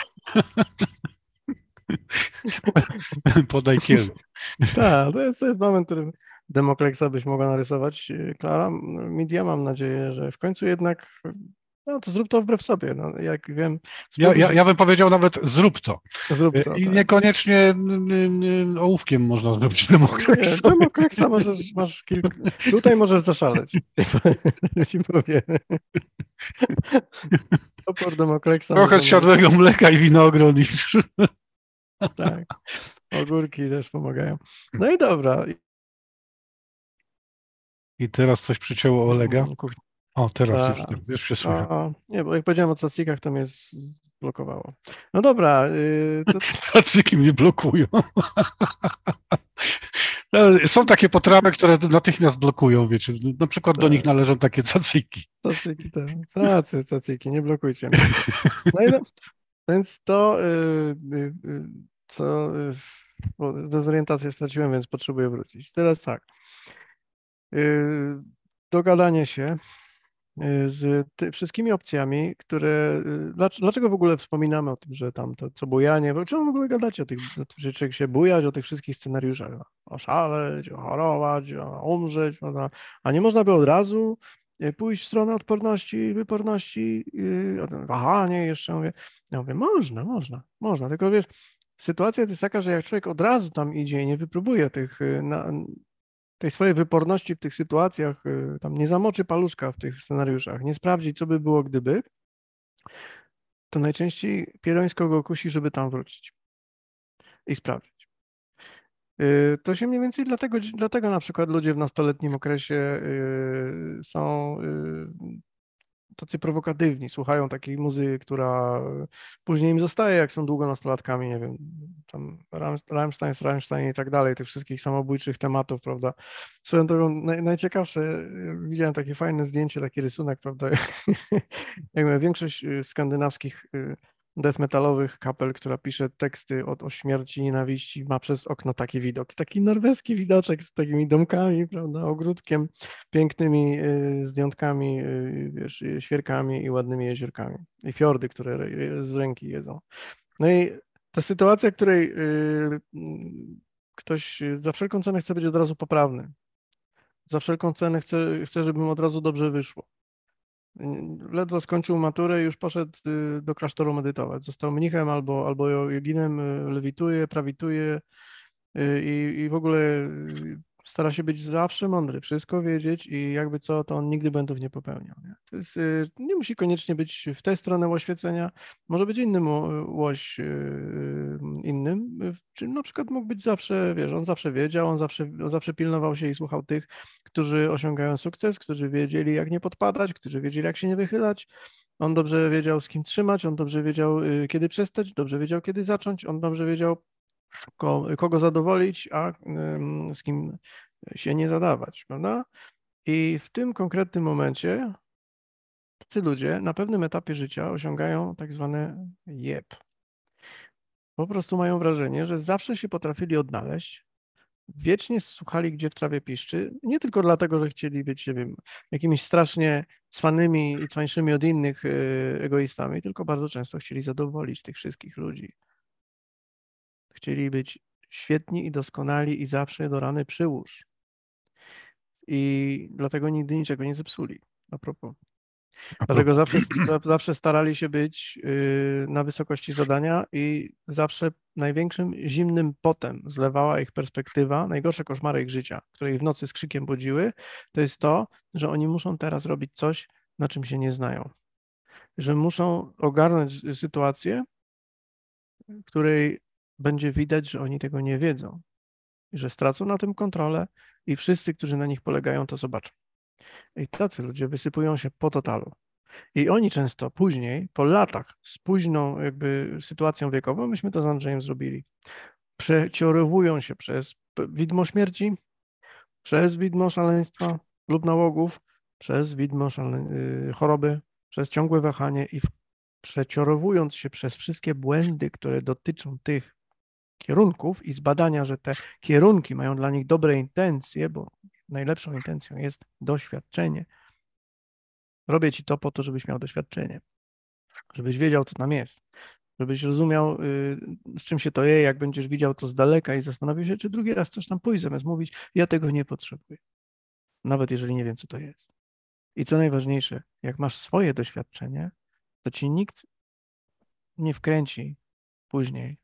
Podaj kierunek. Tak, to jest, to jest moment, w którym Demokleksa byś mogła narysować. Klara, Midia, mam nadzieję, że w końcu jednak, no to zrób to wbrew sobie. No, jak wiem, Ja, spróbuj ja, się, ja bym powiedział nawet zrób to. zrób to, I tak. niekoniecznie n- n- ołówkiem można zrobić Nie, demokrację. Demokleksa możesz, masz kilku, tutaj możesz zaszaleć. Ci powiem. Opór Demokleksa Trochę możemy, zsiadłego mleka i winogron. I... tak, ogórki też pomagają. No i dobra. I teraz coś przycięło Olega. Mm, kuchnia. O, teraz już, Ta. już się słychać. No, nie, bo jak powiedziałem o cacikach, to mnie zblokowało. No dobra, y, to Cacyki mnie blokują. Są takie potrawy, które natychmiast blokują, wiecie. Na przykład do nich te należą takie cacyki. cacyki, te, cacy, cacyki, nie blokujcie mnie. No i no, więc to, y, y, y, co, y, bo dezorientację straciłem, więc potrzebuję wrócić. Teraz tak, y, dogadanie się y, z ty, wszystkimi opcjami, które. y, Dlaczego, dlaczego w ogóle wspominamy o tym, że tam to co bujanie, bo czemu w ogóle gadacie o tych, o tym, że człowiek się bujać, o tych wszystkich scenariuszach? Oszaleć, ochorować, o umrzeć, można, a nie można by od razu pójść w stronę odporności, wyporności? Aha, nie, jeszcze mówię. Ja mówię, można, można, można, tylko wiesz, sytuacja jest taka, że jak człowiek od razu tam idzie i nie wypróbuje tych, na, tej swojej wyporności w tych sytuacjach, tam nie zamoczy paluszka w tych scenariuszach, nie sprawdzi, co by było, gdyby, to najczęściej pierońsko go kusi, żeby tam wrócić i sprawdzić. To się mniej więcej dlatego, dlatego na przykład ludzie w nastoletnim okresie są tacy prowokatywni, słuchają takiej muzyki, która później im zostaje, jak są długo nastolatkami, nie wiem, tam Rammstein, Rammstein i tak dalej, tych wszystkich samobójczych tematów, prawda. Swoją drogą, naj, najciekawsze, widziałem takie fajne zdjęcie, taki rysunek, prawda, jak większość skandynawskich death metalowych kapel, która pisze teksty o, o śmierci, nienawiści, ma przez okno taki widok. Taki norweski widoczek z takimi domkami, prawda, ogródkiem, pięknymi y, zdjątkami, y, wiesz, świerkami i ładnymi jeziorkami. I fiordy, które z ręki jedzą. No i ta sytuacja, w której y, ktoś za wszelką cenę chce być od razu poprawny. Za wszelką cenę chce, chce, żeby mu od razu dobrze wyszło. Ledwo skończył maturę, już poszedł do klasztoru medytować. Został mnichem albo, albo joginem, lewituje, prawituje i, i w ogóle stara się być zawsze mądry, wszystko wiedzieć i jakby co, to on nigdy błędów nie popełniał. Nie? To jest, nie musi koniecznie być w tę stronę oświecenia, może być innym łoś innym, czy na przykład mógł być zawsze, wiesz, on zawsze wiedział, on zawsze, on zawsze pilnował się i słuchał tych, którzy osiągają sukces, którzy wiedzieli, jak nie podpadać, którzy wiedzieli, jak się nie wychylać. On dobrze wiedział, z kim trzymać, on dobrze wiedział, kiedy przestać, dobrze wiedział, kiedy zacząć, on dobrze wiedział, kogo zadowolić, a z kim się nie zadawać, prawda? I w tym konkretnym momencie tacy ludzie na pewnym etapie życia osiągają tak zwane jeb. Po prostu mają wrażenie, że zawsze się potrafili odnaleźć, wiecznie słuchali, gdzie w trawie piszczy, nie tylko dlatego, że chcieli być, nie wiem, jakimiś strasznie cwanymi i cwańszymi od innych egoistami, tylko bardzo często chcieli zadowolić tych wszystkich ludzi. Chcieli być świetni i doskonali i zawsze do rany przyłóż. I dlatego nigdy niczego nie zepsuli. A propos. A Dlatego propos. zawsze, zawsze starali się być na wysokości zadania i zawsze największym zimnym potem zlewała ich perspektywa, najgorsze koszmary ich życia, które ich w nocy z krzykiem budziły, to jest to, że oni muszą teraz robić coś, na czym się nie znają. Że muszą ogarnąć sytuację, w której będzie widać, że oni tego nie wiedzą. Że stracą na tym kontrolę i wszyscy, którzy na nich polegają, to zobaczą. I tacy ludzie wysypują się po totalu. I oni często później, po latach, z późną jakby sytuacją wiekową, myśmy to z Andrzejem zrobili, przeciorowują się przez widmo śmierci, przez widmo szaleństwa lub nałogów, przez widmo szale... choroby, przez ciągłe wahanie i przeciorowując się przez wszystkie błędy, które dotyczą tych kierunków i zbadania, że te kierunki mają dla nich dobre intencje, bo najlepszą intencją jest doświadczenie. Robię ci to po to, żebyś miał doświadczenie, żebyś wiedział, co tam jest, żebyś rozumiał, z czym się to je, jak będziesz widział to z daleka i zastanowił się, czy drugi raz chcesz tam pójść, zamiast mówić, ja tego nie potrzebuję, nawet jeżeli nie wiem, co to jest. I co najważniejsze, jak masz swoje doświadczenie, to ci nikt nie wkręci później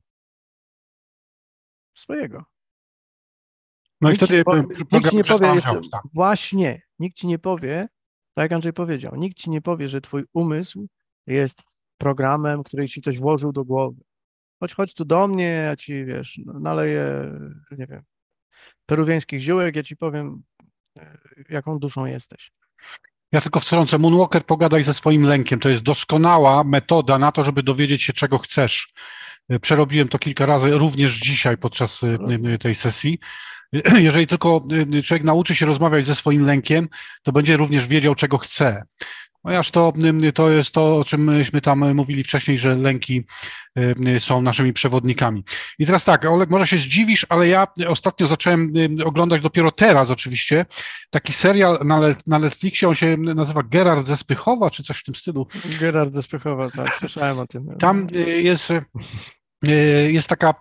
swojego. No i Nikt ci nie wtedy powie, nikt ci program nie powie przestaną jeszcze, działać, tak. właśnie, nikt ci nie powie, tak jak Andrzej powiedział, nikt ci nie powie, że twój umysł jest programem, który ci ktoś włożył do głowy. Chodź, chodź tu do mnie, ja ci, wiesz, naleję, nie wiem, peruwiańskich ziółek, ja ci powiem, jaką duszą jesteś. Ja tylko wtrącę, Moonwalker, pogadaj ze swoim lękiem. To jest doskonała metoda na to, żeby dowiedzieć się, czego chcesz. Przerobiłem to kilka razy, również dzisiaj podczas Absolutnie. tej sesji. Jeżeli tylko człowiek nauczy się rozmawiać ze swoim lękiem, to będzie również wiedział, czego chce. Ponieważ to, to jest to, o czym myśmy tam mówili wcześniej, że lęki są naszymi przewodnikami. I teraz tak, Oleg, może się zdziwisz, ale ja ostatnio zacząłem oglądać dopiero teraz oczywiście taki serial na, na Netflixie, on się nazywa Gerard ze Spychowa, czy coś w tym stylu. Gerard ze Spychowa, tak, słyszałem o tym. Tam jest Jest taka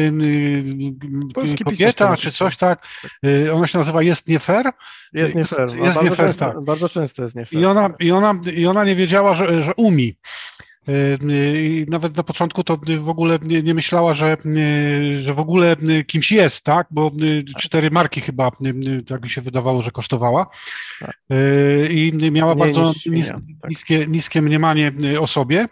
Polski pisarz to kobieta, czy napisał. coś tak, ona się nazywa Jest nie fair? Jest nie fair. Jest, jest nie Bardzo fair, często, tak. bardzo często jest nie I fair. ona, i ona, i ona nie wiedziała, że, że umi. I nawet na początku to w ogóle nie, nie myślała, że, że w ogóle kimś jest, tak? Bo cztery marki chyba, tak mi się wydawało, że kosztowała. Tak. I miała Mniej bardzo niż nis, świnia, tak. niskie, niskie mniemanie o sobie.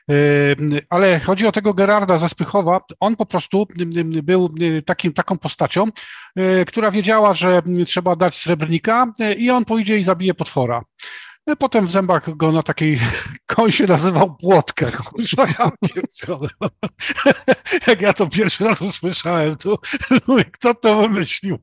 Ale chodzi o tego Gerarda ze Spychowa. On po prostu był takim, taką postacią, która wiedziała, że trzeba dać srebrnika i on pójdzie i zabije potwora. Potem w zębach go na takiej koń się nazywał Płotka. Ja pierdzielę. Jak ja to pierwszy raz usłyszałem, to mówię, kto to wymyślił?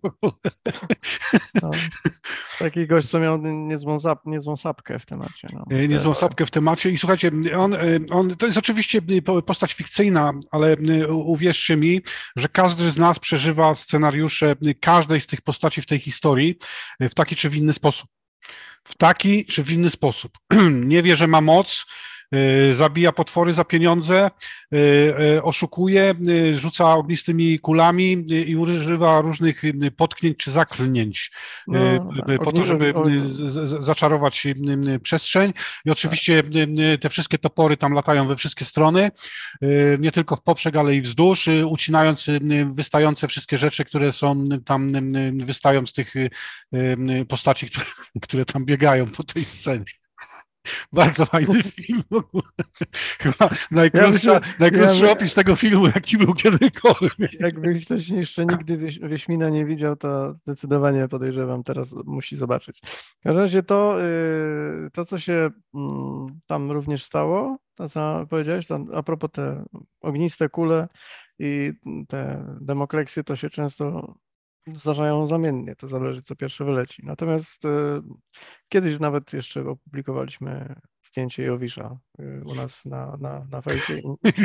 No. Taki gość, co miał niezłą, zap, niezłą sapkę w temacie. No. Niezłą sapkę w temacie. I słuchajcie, on, on, to jest oczywiście postać fikcyjna, ale uwierzcie mi, że każdy z nas przeżywa scenariusze każdej z tych postaci w tej historii w taki czy w inny sposób. W taki czy w inny sposób. Nie wie, że ma moc, zabija potwory za pieniądze, oszukuje, rzuca ognistymi kulami i używa różnych potknięć czy zaklnięć No, tak. po to, żeby zaczarować przestrzeń. I oczywiście te wszystkie topory tam latają we wszystkie strony, nie tylko w poprzek, ale i wzdłuż, ucinając wystające wszystkie rzeczy, które są tam, wystają z tych postaci, które, które tam biegają po tej scenie. Bardzo fajny film w ogóle. Chyba najkrótszy, ja najkrótszy ja opis tego filmu, jaki był kiedykolwiek. Jakby ktoś jeszcze nigdy Wieśmina nie widział, to zdecydowanie podejrzewam, teraz musi zobaczyć. W każdym razie to, to co się tam również stało, to co powiedziałeś, tam, a propos te ogniste kule i te demokleksy, to się często zdarzają zamiennie, to zależy, co pierwsze wyleci. Natomiast y, kiedyś nawet jeszcze opublikowaliśmy zdjęcie Jowisza y, u nas na, na, na fejsie.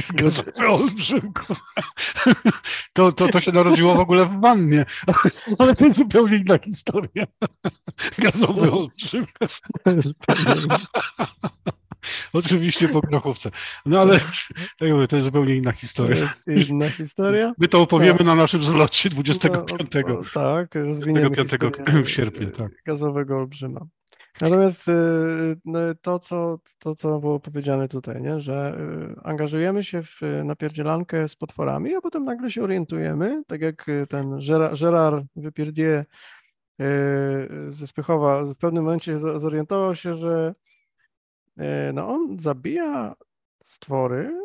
To, to, to się narodziło w ogóle w wannie, ale to zupełnie inna historia. Gazowy olbrzym. Oczywiście po grochówce. No ale tak mówię, to jest zupełnie inna historia. To jest inna historia. My to opowiemy tak na naszym zlocie dwudziestego piątego. No, tak, rozwiniemy w sierpnia, tak. Gazowego olbrzyma. Natomiast to co, to, co było powiedziane tutaj, nie? Że angażujemy się w napierdzielankę z potworami, a potem nagle się orientujemy, tak jak ten Gerard Wypierdier ze Spychowa w pewnym momencie zorientował się, że no on zabija stwory.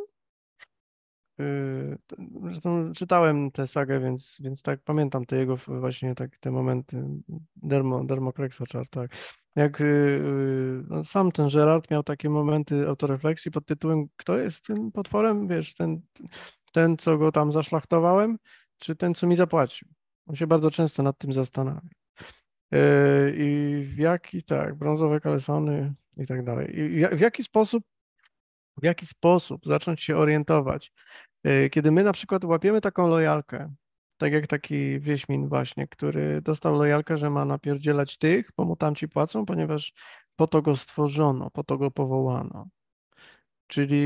Zresztą czytałem tę sagę, więc, więc tak pamiętam te jego właśnie tak, te momenty dermo, dermokreksa, tak. Jak no, sam ten Gerard miał takie momenty autorefleksji pod tytułem kto jest tym potworem, wiesz, ten, ten co go tam zaszlachtowałem, czy ten, co mi zapłacił. On się bardzo często nad tym zastanawia. I w jaki, tak, brązowe kalesony i tak dalej. I w jaki sposób, w jaki sposób zacząć się orientować, kiedy my na przykład łapiemy taką lojalkę, tak jak taki Wieśmin właśnie, który dostał lojalkę, że ma napierdzielać tych, bo mu tamci płacą, ponieważ po to go stworzono, po to go powołano. Czyli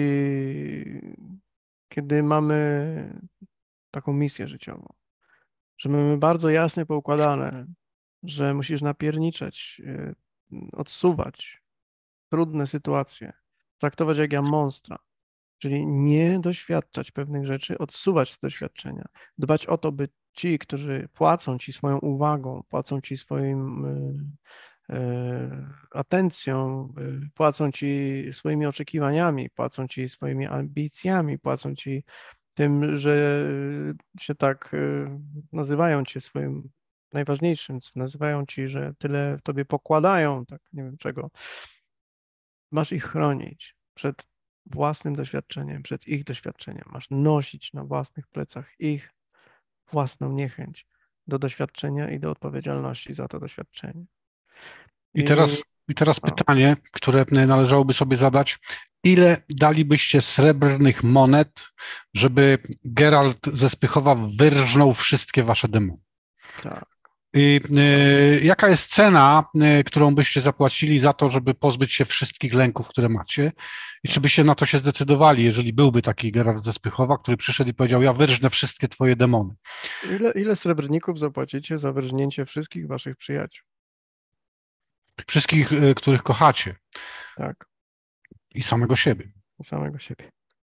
kiedy mamy taką misję życiową, że mamy bardzo jasnie poukładane, że musisz napierniczać, odsuwać trudne sytuacje, traktować jak ja monstra, czyli nie doświadczać pewnych rzeczy, odsuwać te doświadczenia, dbać o to, by ci, którzy płacą ci swoją uwagą, płacą ci swoim y, y, atencją, y, płacą ci swoimi oczekiwaniami, płacą ci swoimi ambicjami, płacą ci tym, że się tak nazywają cię swoim najważniejszym, nazywają ci, że tyle w tobie pokładają, tak nie wiem czego. Masz ich chronić przed własnym doświadczeniem, przed ich doświadczeniem. Masz nosić na własnych plecach ich własną niechęć do doświadczenia i do odpowiedzialności za to doświadczenie. I, I teraz, i teraz pytanie, które należałoby sobie zadać. Ile dalibyście srebrnych monet, żeby Geralt ze Spychowa wyrżnął wszystkie wasze demony? Tak. I, y, jaka jest cena, y, którą byście zapłacili za to, żeby pozbyć się wszystkich lęków, które macie? I czy byście na to się zdecydowali, jeżeli byłby taki Gerard ze Spychowa, który przyszedł i powiedział, ja wyrżnę wszystkie twoje demony? Ile, ile srebrników zapłacicie za wyrżnięcie wszystkich waszych przyjaciół? Wszystkich, y, których kochacie Tak, i samego siebie. samego siebie.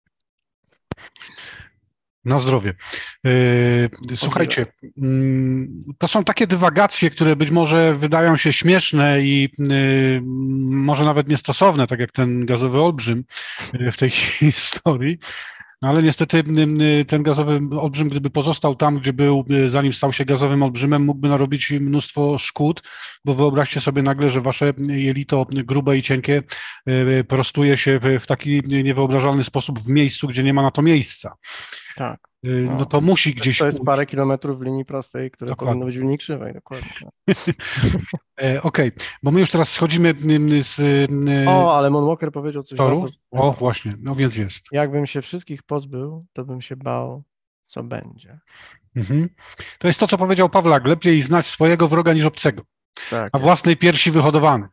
Na zdrowie. Yy, Słuchajcie, mm, to są takie dywagacje, które być może wydają się śmieszne i yy, może nawet niestosowne, tak jak ten gazowy olbrzym yy, w tej historii, no ale niestety yy, ten gazowy olbrzym, gdyby pozostał tam, gdzie był, yy, zanim stał się gazowym olbrzymem, mógłby narobić mnóstwo szkód, bo wyobraźcie sobie nagle, że wasze jelito grube i cienkie yy, prostuje się w, w taki niewyobrażalny sposób w miejscu, gdzie nie ma na to miejsca. Tak. Yy, No No. to musi To gdzieś to jest parę ujść. kilometrów w linii prostej, które powinno Dokładnie. być w linii krzywej, dokładnie. E, Okej, bo my już teraz schodzimy mm, z O, mm, ale Mon Walker powiedział coś toru. bardzo O, ważnego. właśnie, no więc jest. Jakbym się wszystkich pozbył, to bym się bał, co będzie. Mhm. To jest to, co powiedział Pawlak. Lepiej znać swojego wroga niż obcego, Tak a jest. własnej piersi wyhodowany.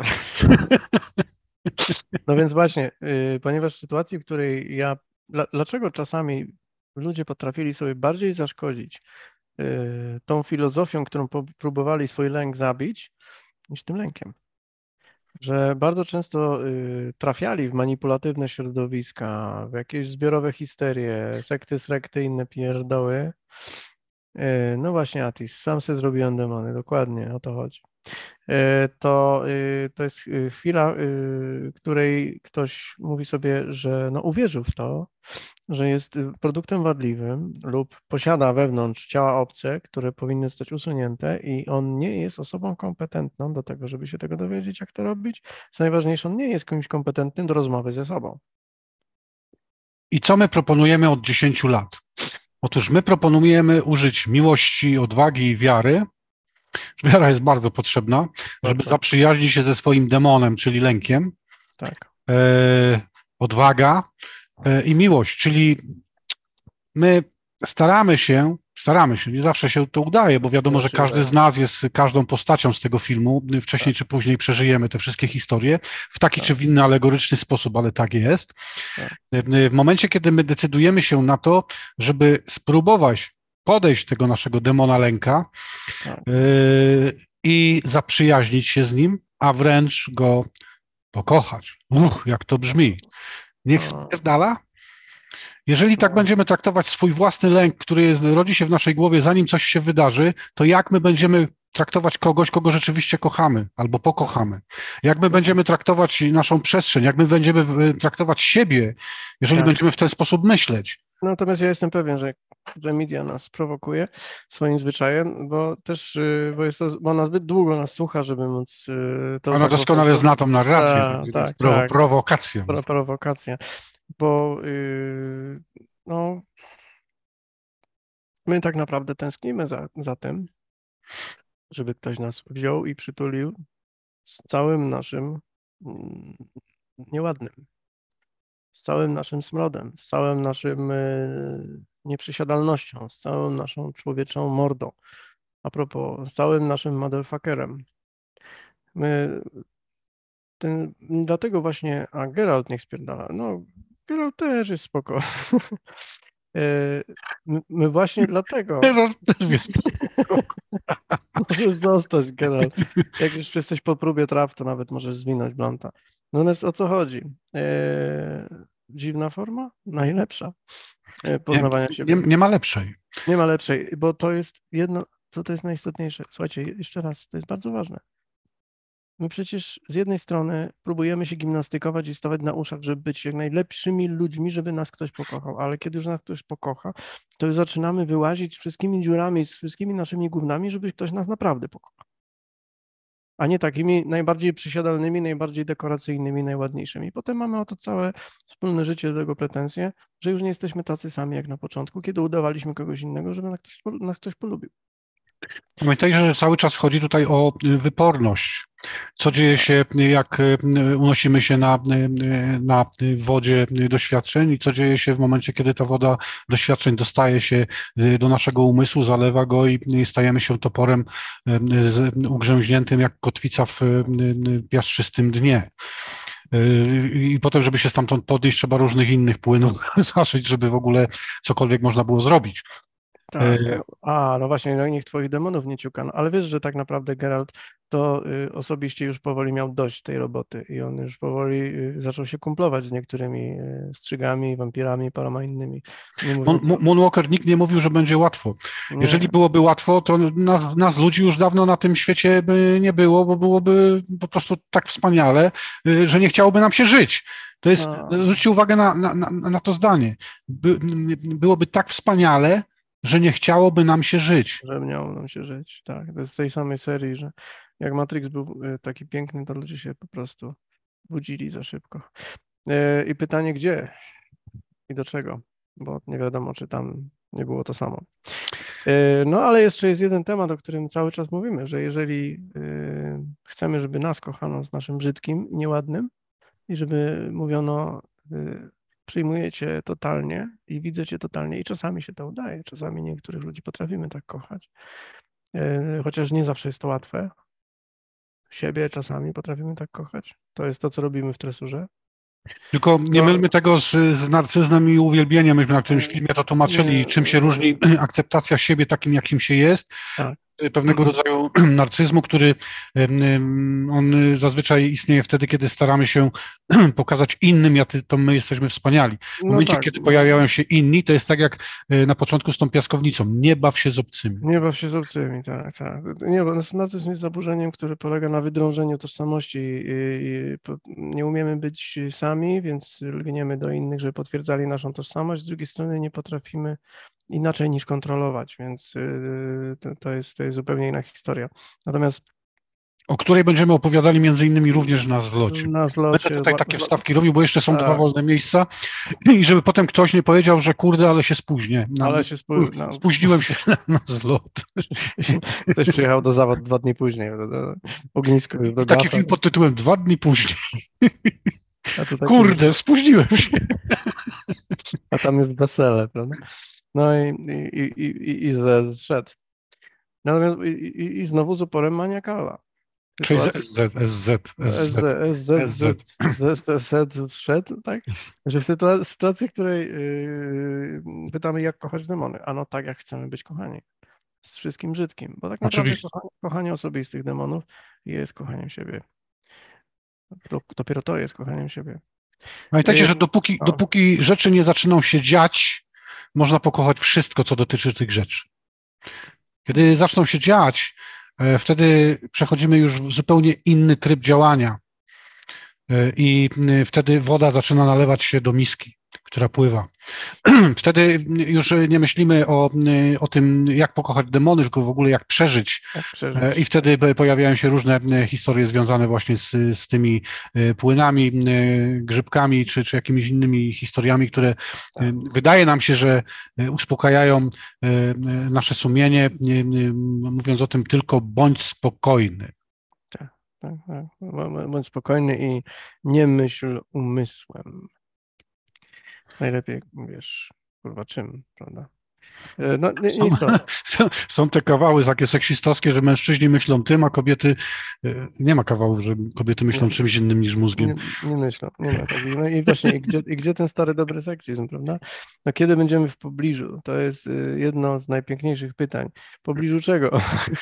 No więc właśnie, y, ponieważ w sytuacji, w której ja, dla, dlaczego czasami ludzie potrafili sobie bardziej zaszkodzić y, tą filozofią, którą po, próbowali swój lęk zabić, niż tym lękiem. Że bardzo często y, trafiali w manipulatywne środowiska, w jakieś zbiorowe histerie, sekty, srekty, inne pierdoły. Y, no właśnie, Atis, sam sobie zrobiłem demony, dokładnie o to chodzi. Y, To, y, to jest y, chwila, y, której ktoś mówi sobie, że no, uwierzył w to, że jest y, produktem wadliwym lub posiada wewnątrz ciała obce, które powinny zostać usunięte i on nie jest osobą kompetentną do tego, żeby się tego dowiedzieć, jak to robić. Co najważniejsze, on nie jest kimś kompetentnym do rozmowy ze sobą. I co my proponujemy od dziesięciu lat? Otóż my proponujemy użyć miłości, odwagi i wiary. Wiara jest bardzo potrzebna, żeby Bardzo, zaprzyjaźnić się ze swoim demonem, czyli lękiem. tak. E, odwaga e, i miłość, czyli my staramy się, staramy się, nie zawsze się to udaje, bo wiadomo, że Zawsze każdy udaje. z nas jest każdą postacią z tego filmu. Wcześniej Tak, czy później przeżyjemy te wszystkie historie w taki tak, czy w inny alegoryczny sposób, ale tak jest. tak, W momencie, kiedy my decydujemy się na to, żeby spróbować podejść tego naszego demona lęka tak. yy, i zaprzyjaźnić się z nim, a wręcz go pokochać. Uch, jak to brzmi. Niech O, spierdala. Jeżeli tak o, będziemy traktować swój własny lęk, który jest, rodzi się w naszej głowie, zanim coś się wydarzy, to jak my będziemy traktować kogoś, kogo rzeczywiście kochamy albo tak, pokochamy? Jak my dokładnie. będziemy traktować naszą przestrzeń? Jak my będziemy w- traktować siebie, jeżeli Tak. będziemy w ten sposób myśleć? Natomiast ja jestem pewien, że, że media nas prowokuje swoim zwyczajem, bo też, y, bo jest to, bo ona zbyt długo nas słucha, żeby móc y, to Ona tak po doskonale prostu. zna tą narrację, Ta, także to jest tak, prowo- tak, to jest prowokacja. pro, prowokacja, bo y, no, my tak naprawdę tęsknimy za, za tym, żeby ktoś nas wziął i przytulił z całym naszym mm, nieładnym, z całym naszym smrodem, z całym naszym y, nieprzysiadalnością, z całą naszą człowieczą mordą. A propos, z całym naszym motherfuckerem. My, ten, dlatego właśnie, a Geralt niech spierdala. No, Geralt też jest spoko. E, My, my właśnie dlatego To też jest spoko. możesz zostać, Geralt. Jak już jesteś po próbie traf, to nawet możesz zwinąć blanta. Natomiast o co chodzi? E, dziwna forma? Najlepsza e, Nie, poznawania nie, siebie. nie ma lepszej. Nie ma lepszej, bo to jest jedno, to, to jest najistotniejsze. Słuchajcie, jeszcze raz, to jest bardzo ważne. My przecież z jednej strony próbujemy się gimnastykować i stawać na uszach, żeby być jak najlepszymi ludźmi, żeby nas ktoś pokochał, ale kiedy już nas ktoś pokocha, to już zaczynamy wyłazić z wszystkimi dziurami, z wszystkimi naszymi gównami, żeby ktoś nas naprawdę pokochał. A nie takimi najbardziej przysiadalnymi, najbardziej dekoracyjnymi, najładniejszymi. Potem mamy o to całe wspólne życie, do tego pretensje, że już nie jesteśmy tacy sami jak na początku, kiedy udawaliśmy kogoś innego, żeby nas ktoś, nas ktoś polubił. Pamiętajcie, że cały czas chodzi tutaj o y, wyporność. Co dzieje się, jak unosimy się na, na wodzie doświadczeń i co dzieje się w momencie, kiedy ta woda doświadczeń dostaje się do naszego umysłu, zalewa go i stajemy się toporem ugrzęźniętym jak kotwica w piaszczystym dnie. I potem, żeby się stamtąd podnieść, trzeba różnych innych płynów zaszyć, żeby w ogóle cokolwiek można było zrobić. Tak, no, a no właśnie, no niech twoich demonów nie ciukano, ale wiesz, że tak naprawdę Geralt to y, osobiście już powoli miał dość tej roboty i on już powoli y, zaczął się kumplować z niektórymi y, strzygami, wampirami, paroma innymi. Nie Mon, mówiąc o... Moonwalker nikt nie mówił, że będzie łatwo. Jeżeli Nie, byłoby łatwo, to nas, nas ludzi już dawno na tym świecie by nie było, bo byłoby po prostu tak wspaniale, y, że nie chciałoby nam się żyć. To jest, a, zwróćcie uwagę na, na, na, na to zdanie. By, byłoby tak wspaniale, że nie chciałoby nam się żyć. że miało nam się żyć, tak. To jest z tej samej serii, że jak Matrix był y, taki piękny, to ludzie się po prostu budzili za szybko. Y, I pytanie, gdzie i do czego, bo nie wiadomo, czy tam nie było to samo. E, No, ale jeszcze jest jeden temat, o którym cały czas mówimy, że jeżeli e, chcemy, żeby nas kochano z naszym brzydkim i nieładnym i żeby mówiono, e, przyjmuję cię totalnie i widzę cię totalnie i czasami się to udaje, czasami niektórych ludzi potrafimy tak kochać, e, chociaż nie zawsze jest to łatwe. Siebie czasami potrafimy tak kochać. To jest to, co robimy w tresurze. Tylko nie No, mylmy tego z, z narcyzmem i uwielbieniem. Myśmy na którymś e, filmie to tłumaczyli, nie, czym się różni akceptacja siebie takim, jakim się jest, tak. pewnego rodzaju narcyzmu, który em, em, on zazwyczaj istnieje wtedy, kiedy staramy się pokazać innym, jak to my jesteśmy wspaniali. W No momencie, tak, kiedy pojawiają się inni, to jest tak jak e, na początku z tą piaskownicą. Nie baw się z obcymi. nie baw się z obcymi, tak, tak. Nie, bo narcyzm jest zaburzeniem, które polega na wydrążeniu tożsamości. I, i po- nie umiemy być sami, więc lgniemy do innych, żeby potwierdzali naszą tożsamość. Z drugiej strony nie potrafimy inaczej niż kontrolować, więc y, to, to jest, to jest zupełnie inna historia. Natomiast O której będziemy opowiadali między innymi również na zlocie. na Będę zlocie, tutaj wa- takie zlo- wstawki robił, bo jeszcze są dwa tak, wolne miejsca i żeby potem ktoś nie powiedział, że kurde, ale się spóźnię. Na, ale się spój... no, spóźniłem się na, na zlot. ktoś przyjechał do zawod dwa dni później, do, do, ognisko już I taki dogasa, film pod tytułem Dwa dni później. a to taki, Kurde, spóźniłem się. a tam jest wesele, prawda? No i, i, i, i, i zszedł. Natomiast i, i, i znowu z uporem maniakala. Cześć, Sytuacja S Z, S Z, S S Z, Z, S Z, S Z. Z, Z, Z wszedł, tak? Że w sytuacji, sytuacji, w której yy, pytamy, jak kochać demony. Ano tak, jak chcemy być kochani. Z wszystkim brzydkim. Bo tak naprawdę Oczywiście. kochanie, kochanie osobistych demonów jest kochaniem siebie. To, dopiero to jest kochaniem siebie. Pamiętajcie, Yy, że dopóki, no, dopóki rzeczy nie zaczyną się dziać, można pokochać wszystko, co dotyczy tych rzeczy. Kiedy zaczną się dziać, e, wtedy przechodzimy już w zupełnie inny tryb działania e, i m, wtedy woda zaczyna nalewać się do miski, która pływa. Wtedy już nie myślimy o, o tym, jak pokochać demony, tylko w ogóle jak przeżyć. jak E, przeżyć. I wtedy p- pojawiają się różne e, historie związane właśnie z, z tymi e, płynami, e, grzybkami czy, czy jakimiś innymi historiami, które Tak, e, wydaje nam się, że e, uspokajają e, e, nasze sumienie, nie- nie- mówiąc o tym tylko bądź spokojny. tak, tak, tak. Bądź spokojny i nie myśl umysłem. Najlepiej, wiesz, kurwa czym, prawda? E, No, ni- Są, nic to. są- są te kawały takie seksistowskie, że mężczyźni myślą tym, a kobiety, e, nie ma kawałów, że kobiety myślą Nie, czymś innym niż mózgiem. nie, nie myślę, nie ma takich. No i właśnie, i gdzie, i gdzie ten stary dobry seksizm, prawda? No kiedy będziemy w pobliżu? To jest y, jedno z najpiękniejszych pytań. W pobliżu czego?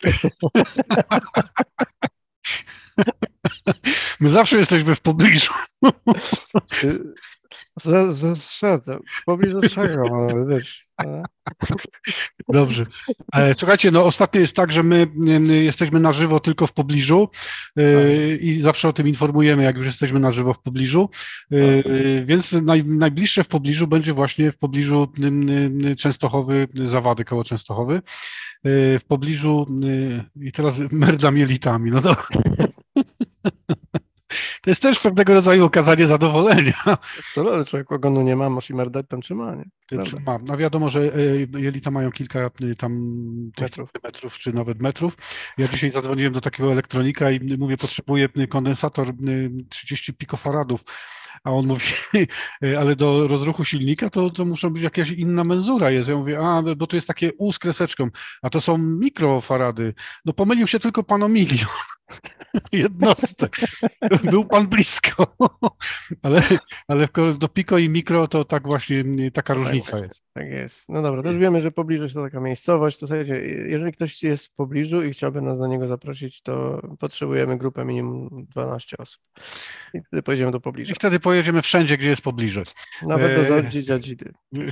My zawsze jesteśmy w pobliżu. Y, Za, za, za, w pobliżu czego mamy być? prawda? Dobrze. E, Słuchajcie, no ostatnio jest tak, że my m, jesteśmy na żywo tylko w pobliżu e, i zawsze o tym informujemy, jak już jesteśmy na żywo w pobliżu, E, więc naj, najbliższe w pobliżu będzie właśnie w pobliżu m, m, Częstochowy, Zawady koło Częstochowy, E, w pobliżu, e, i teraz merda mielitami, no dobra. To jest też pewnego rodzaju okazanie zadowolenia. Co, człowiek ogonu nie ma, masz i merdeć tam trzyma, nie? Prawda. Mam. No wiadomo, że y, jelita mają kilka y, tam tych Metrów. centymetrów, czy nawet metrów. Ja dzisiaj zadzwoniłem do takiego elektronika i mówię, potrzebuję y, kondensator y, trzydzieści pikofaradów. A on mówi, y, ale do rozruchu silnika to, to muszą być jakaś inna menzura jest. Ja mówię, a, bo tu jest takie U z kreseczką, a to są mikrofarady. No pomylił się tylko pan o milion jednostek. Był pan blisko. Ale, ale do piko i mikro to tak właśnie taka No tak różnica właśnie, jest. tak jest. No dobra, to już wiemy, że pobliże to taka miejscowość. To słuchajcie, jeżeli ktoś jest w pobliżu i chciałby nas do niego zaprosić, to potrzebujemy grupę minimum dwanaście osób. I wtedy pojedziemy do I pobliża. wtedy pojedziemy wszędzie, gdzie jest pobliże. Nawet do E, Zadziadzidy.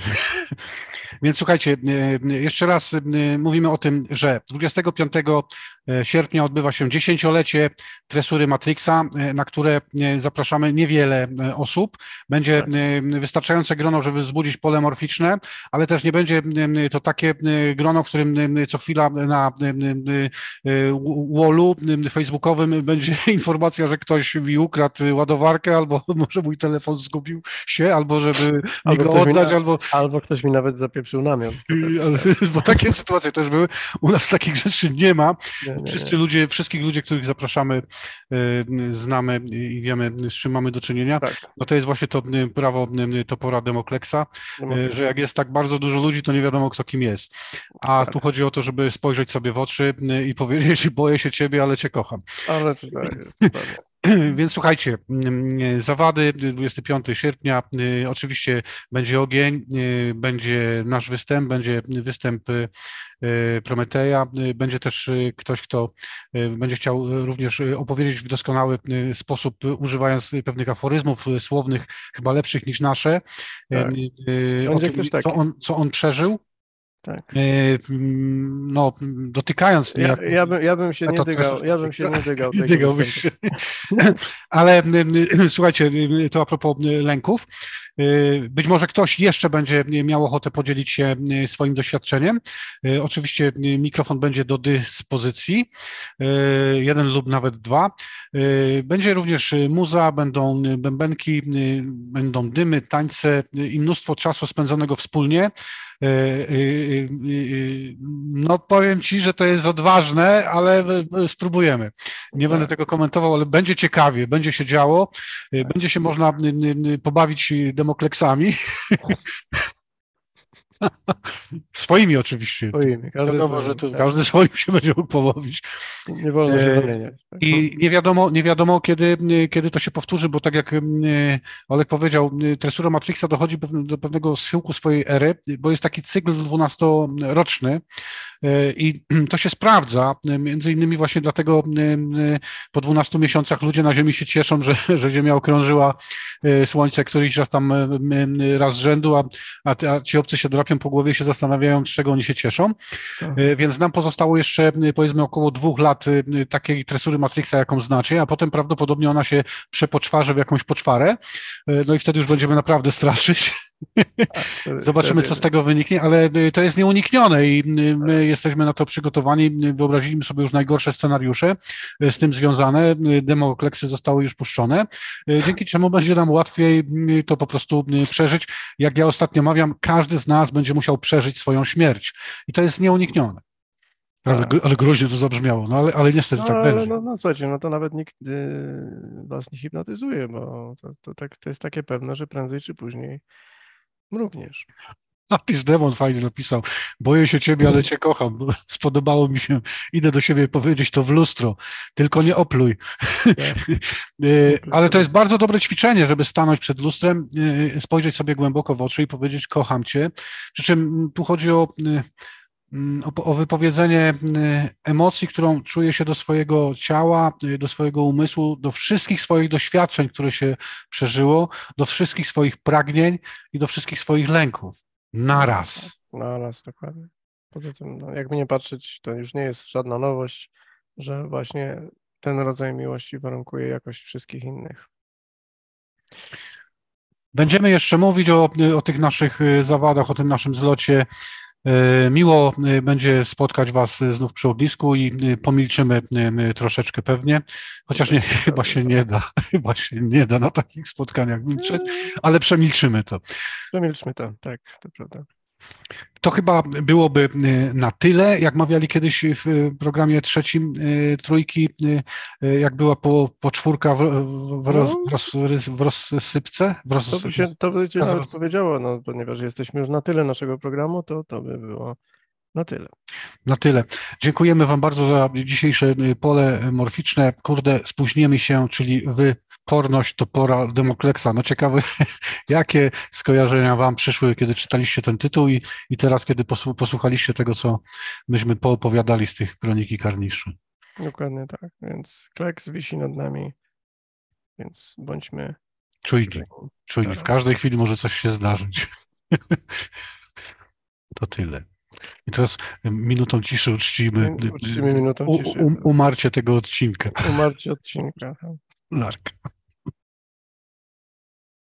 Więc słuchajcie, e, jeszcze raz e, mówimy o tym, że dwudziestego piątego sierpnia odbywa się dziesięciolecie tresury Matrixa, e, na które e, zapraszamy niewiele e, osób. Będzie Tak. e, wystarczające grono, żeby wzbudzić pole morficzne, ale też nie będzie e, to takie e, grono, w którym e, co chwila na e, e, wallu e, facebookowym będzie informacja, że ktoś mi ukradł ładowarkę, albo może mój telefon zgubił się, albo żeby mi Albo go ktoś mi oddać, na- albo Albo ktoś mi nawet zapieprzył namiot. To też, ale- bo takie sytuacje też były. U nas takich rzeczy nie ma. nie, nie, Wszyscy nie. ludzie, wszystkich ludzi, których zapraszamy, e, znamy i wiemy, z czym mamy do czynienia. Tak, No to jest właśnie to e, prawo e, topora Demokleksa, e, Demokracja. że jak jest tak bardzo dużo ludzi, to nie wiadomo, kto kim jest. A Tak. tu chodzi o to, żeby spojrzeć sobie w oczy e, i powiedzieć, boję się ciebie, ale cię kocham. Ale to tak jest, dokładnie. Więc słuchajcie, mm, zawady dwudziestego piątego sierpnia, y, oczywiście będzie ogień, y, będzie nasz występ, będzie występ y, Prometeja, y, będzie też y, ktoś, kto y, będzie chciał y, również y, opowiedzieć w doskonały y, sposób, y, używając pewnych aforyzmów y, słownych, chyba lepszych niż nasze, y, Tak. y, o Będzie tym, ktoś co taki. on, co on przeżył. Tak. Y, mm, No, dotykając Ja, niejako ja, bym, ja bym się nie metod dygał, tresury ja bym się nie dygał Nie tego dygałbyś występu. się. Ale y, y, słuchajcie, y, to a propos y, lęków. Y, Być może ktoś jeszcze będzie miał ochotę podzielić się y, swoim doświadczeniem. Y, Oczywiście y, mikrofon będzie do dyspozycji, y, jeden lub nawet dwa. Y, Będzie również y, muza, będą y, bębenki, y, będą dymy, tańce y, i mnóstwo czasu spędzonego wspólnie. Y, y, y, y, No powiem Ci, że to jest odważne, ale y, spróbujemy. Nie będę Tak. tego komentował, ale będzie ciekawie, będzie się działo, y, będzie się można y, y, pobawić demokleksami. Swoimi oczywiście. Swoimi, każdy Wiadomo, że swoimi, tu tak. każdy swoim się będzie mógł pobawić. Nie wolno się E, zamieniać. Tak. I nie wiadomo, nie wiadomo kiedy, kiedy to się powtórzy, bo tak jak y, Olek powiedział, y, tresura Matrixa dochodzi pew- do pewnego schyłku swojej ery, bo jest taki cykl dwunastoroczny y, i to się sprawdza, y, między innymi właśnie dlatego y, y, po dwunastu miesiącach ludzie na Ziemi się cieszą, że, że Ziemia okrążyła y, Słońce któryś raz tam y, y, raz z rzędu, a, a, a ci obcy się drapią po głowie i się zastanawiają, z czego oni się cieszą. Tak. Y, Więc nam pozostało jeszcze y, powiedzmy około dwóch lat y, y, takiej tresury Matrixa, jaką znacie, a potem prawdopodobnie ona się przepoczwarzy w jakąś poczwarę, y, no i wtedy już będziemy naprawdę straszyć. Wtedy- Zobaczymy, co z wtedy- tego wyniknie, ale y, to jest nieuniknione i y, my jesteśmy na to przygotowani. Y, Wyobraziliśmy sobie już najgorsze scenariusze y, z tym związane. Y, Demokleksy zostały już puszczone, y, dzięki czemu będzie nam łatwiej y, to po prostu y, przeżyć. Jak ja ostatnio mawiam, każdy z nas będzie musiał przeżyć swoją śmierć i to jest nieuniknione. Ale, Tak. ale groźnie to zabrzmiało, no ale, ale niestety No, tak ale będzie. no, no słuchajcie, no to nawet nikt y, was nie hipnotyzuje, bo to, to, tak, to jest takie pewne, że prędzej czy później mrugniesz. A tyż Demon fajnie napisał, boję się ciebie, ale cię kocham. Spodobało mi się, idę do siebie powiedzieć to w lustro, tylko nie opluj. Tak. Y, Ale to jest bardzo dobre ćwiczenie, żeby stanąć przed lustrem, y, spojrzeć sobie głęboko w oczy i powiedzieć kocham cię. Przy czym tu chodzi o, y, mm, o, o wypowiedzenie y, emocji, którą czuje się do swojego ciała, y, do swojego umysłu, do wszystkich swoich doświadczeń, które się przeżyło, do wszystkich swoich pragnień i do wszystkich swoich lęków. Naraz. No ale dokładnie. Poza tym, no, jakby nie patrzeć, to już nie jest żadna nowość, że właśnie ten rodzaj miłości warunkuje jakość wszystkich innych. Będziemy jeszcze mówić o, o tych naszych y, zawadach, o tym naszym zlocie E, Miło e, będzie spotkać Was znów przy ognisku i e, pomilczymy e, troszeczkę pewnie, chociaż nie, Też się chyba zgadzam, się tak. nie da, chyba się nie da na takich spotkaniach milczeć, Eee, ale przemilczymy to. Przemilczmy to, tak, to prawda. To chyba byłoby e, na tyle, jak mawiali kiedyś w e, programie trzecim e, trójki, e, e, jak była po, po czwórka w, w, roz, No, w, roz, w rozsypce, w to roz, by się, to by cię nawet roz, powiedziało, no, ponieważ jesteśmy już na tyle naszego programu, to to by było na tyle. Na tyle. Dziękujemy Wam bardzo za dzisiejsze y, pole morficzne. Kurde, spóźnimy się, czyli wyporność to pora Demokleksa. No ciekawe, jakie skojarzenia Wam przyszły, kiedy czytaliście ten tytuł i, i teraz, kiedy posłu- posłuchaliście tego, co myśmy poopowiadali z tych Kroniki Karniszy. Dokładnie tak, więc kleks wisi nad nami, więc bądźmy Czujni, czujni. czujni. W Tak. każdej chwili może coś się zdarzyć. To tyle. I teraz y, minutą ciszy uczcimy Uczcimy y, y, minutą u, ciszy. u, umarcie tego odcinka. Umarcie odcinka. Lark.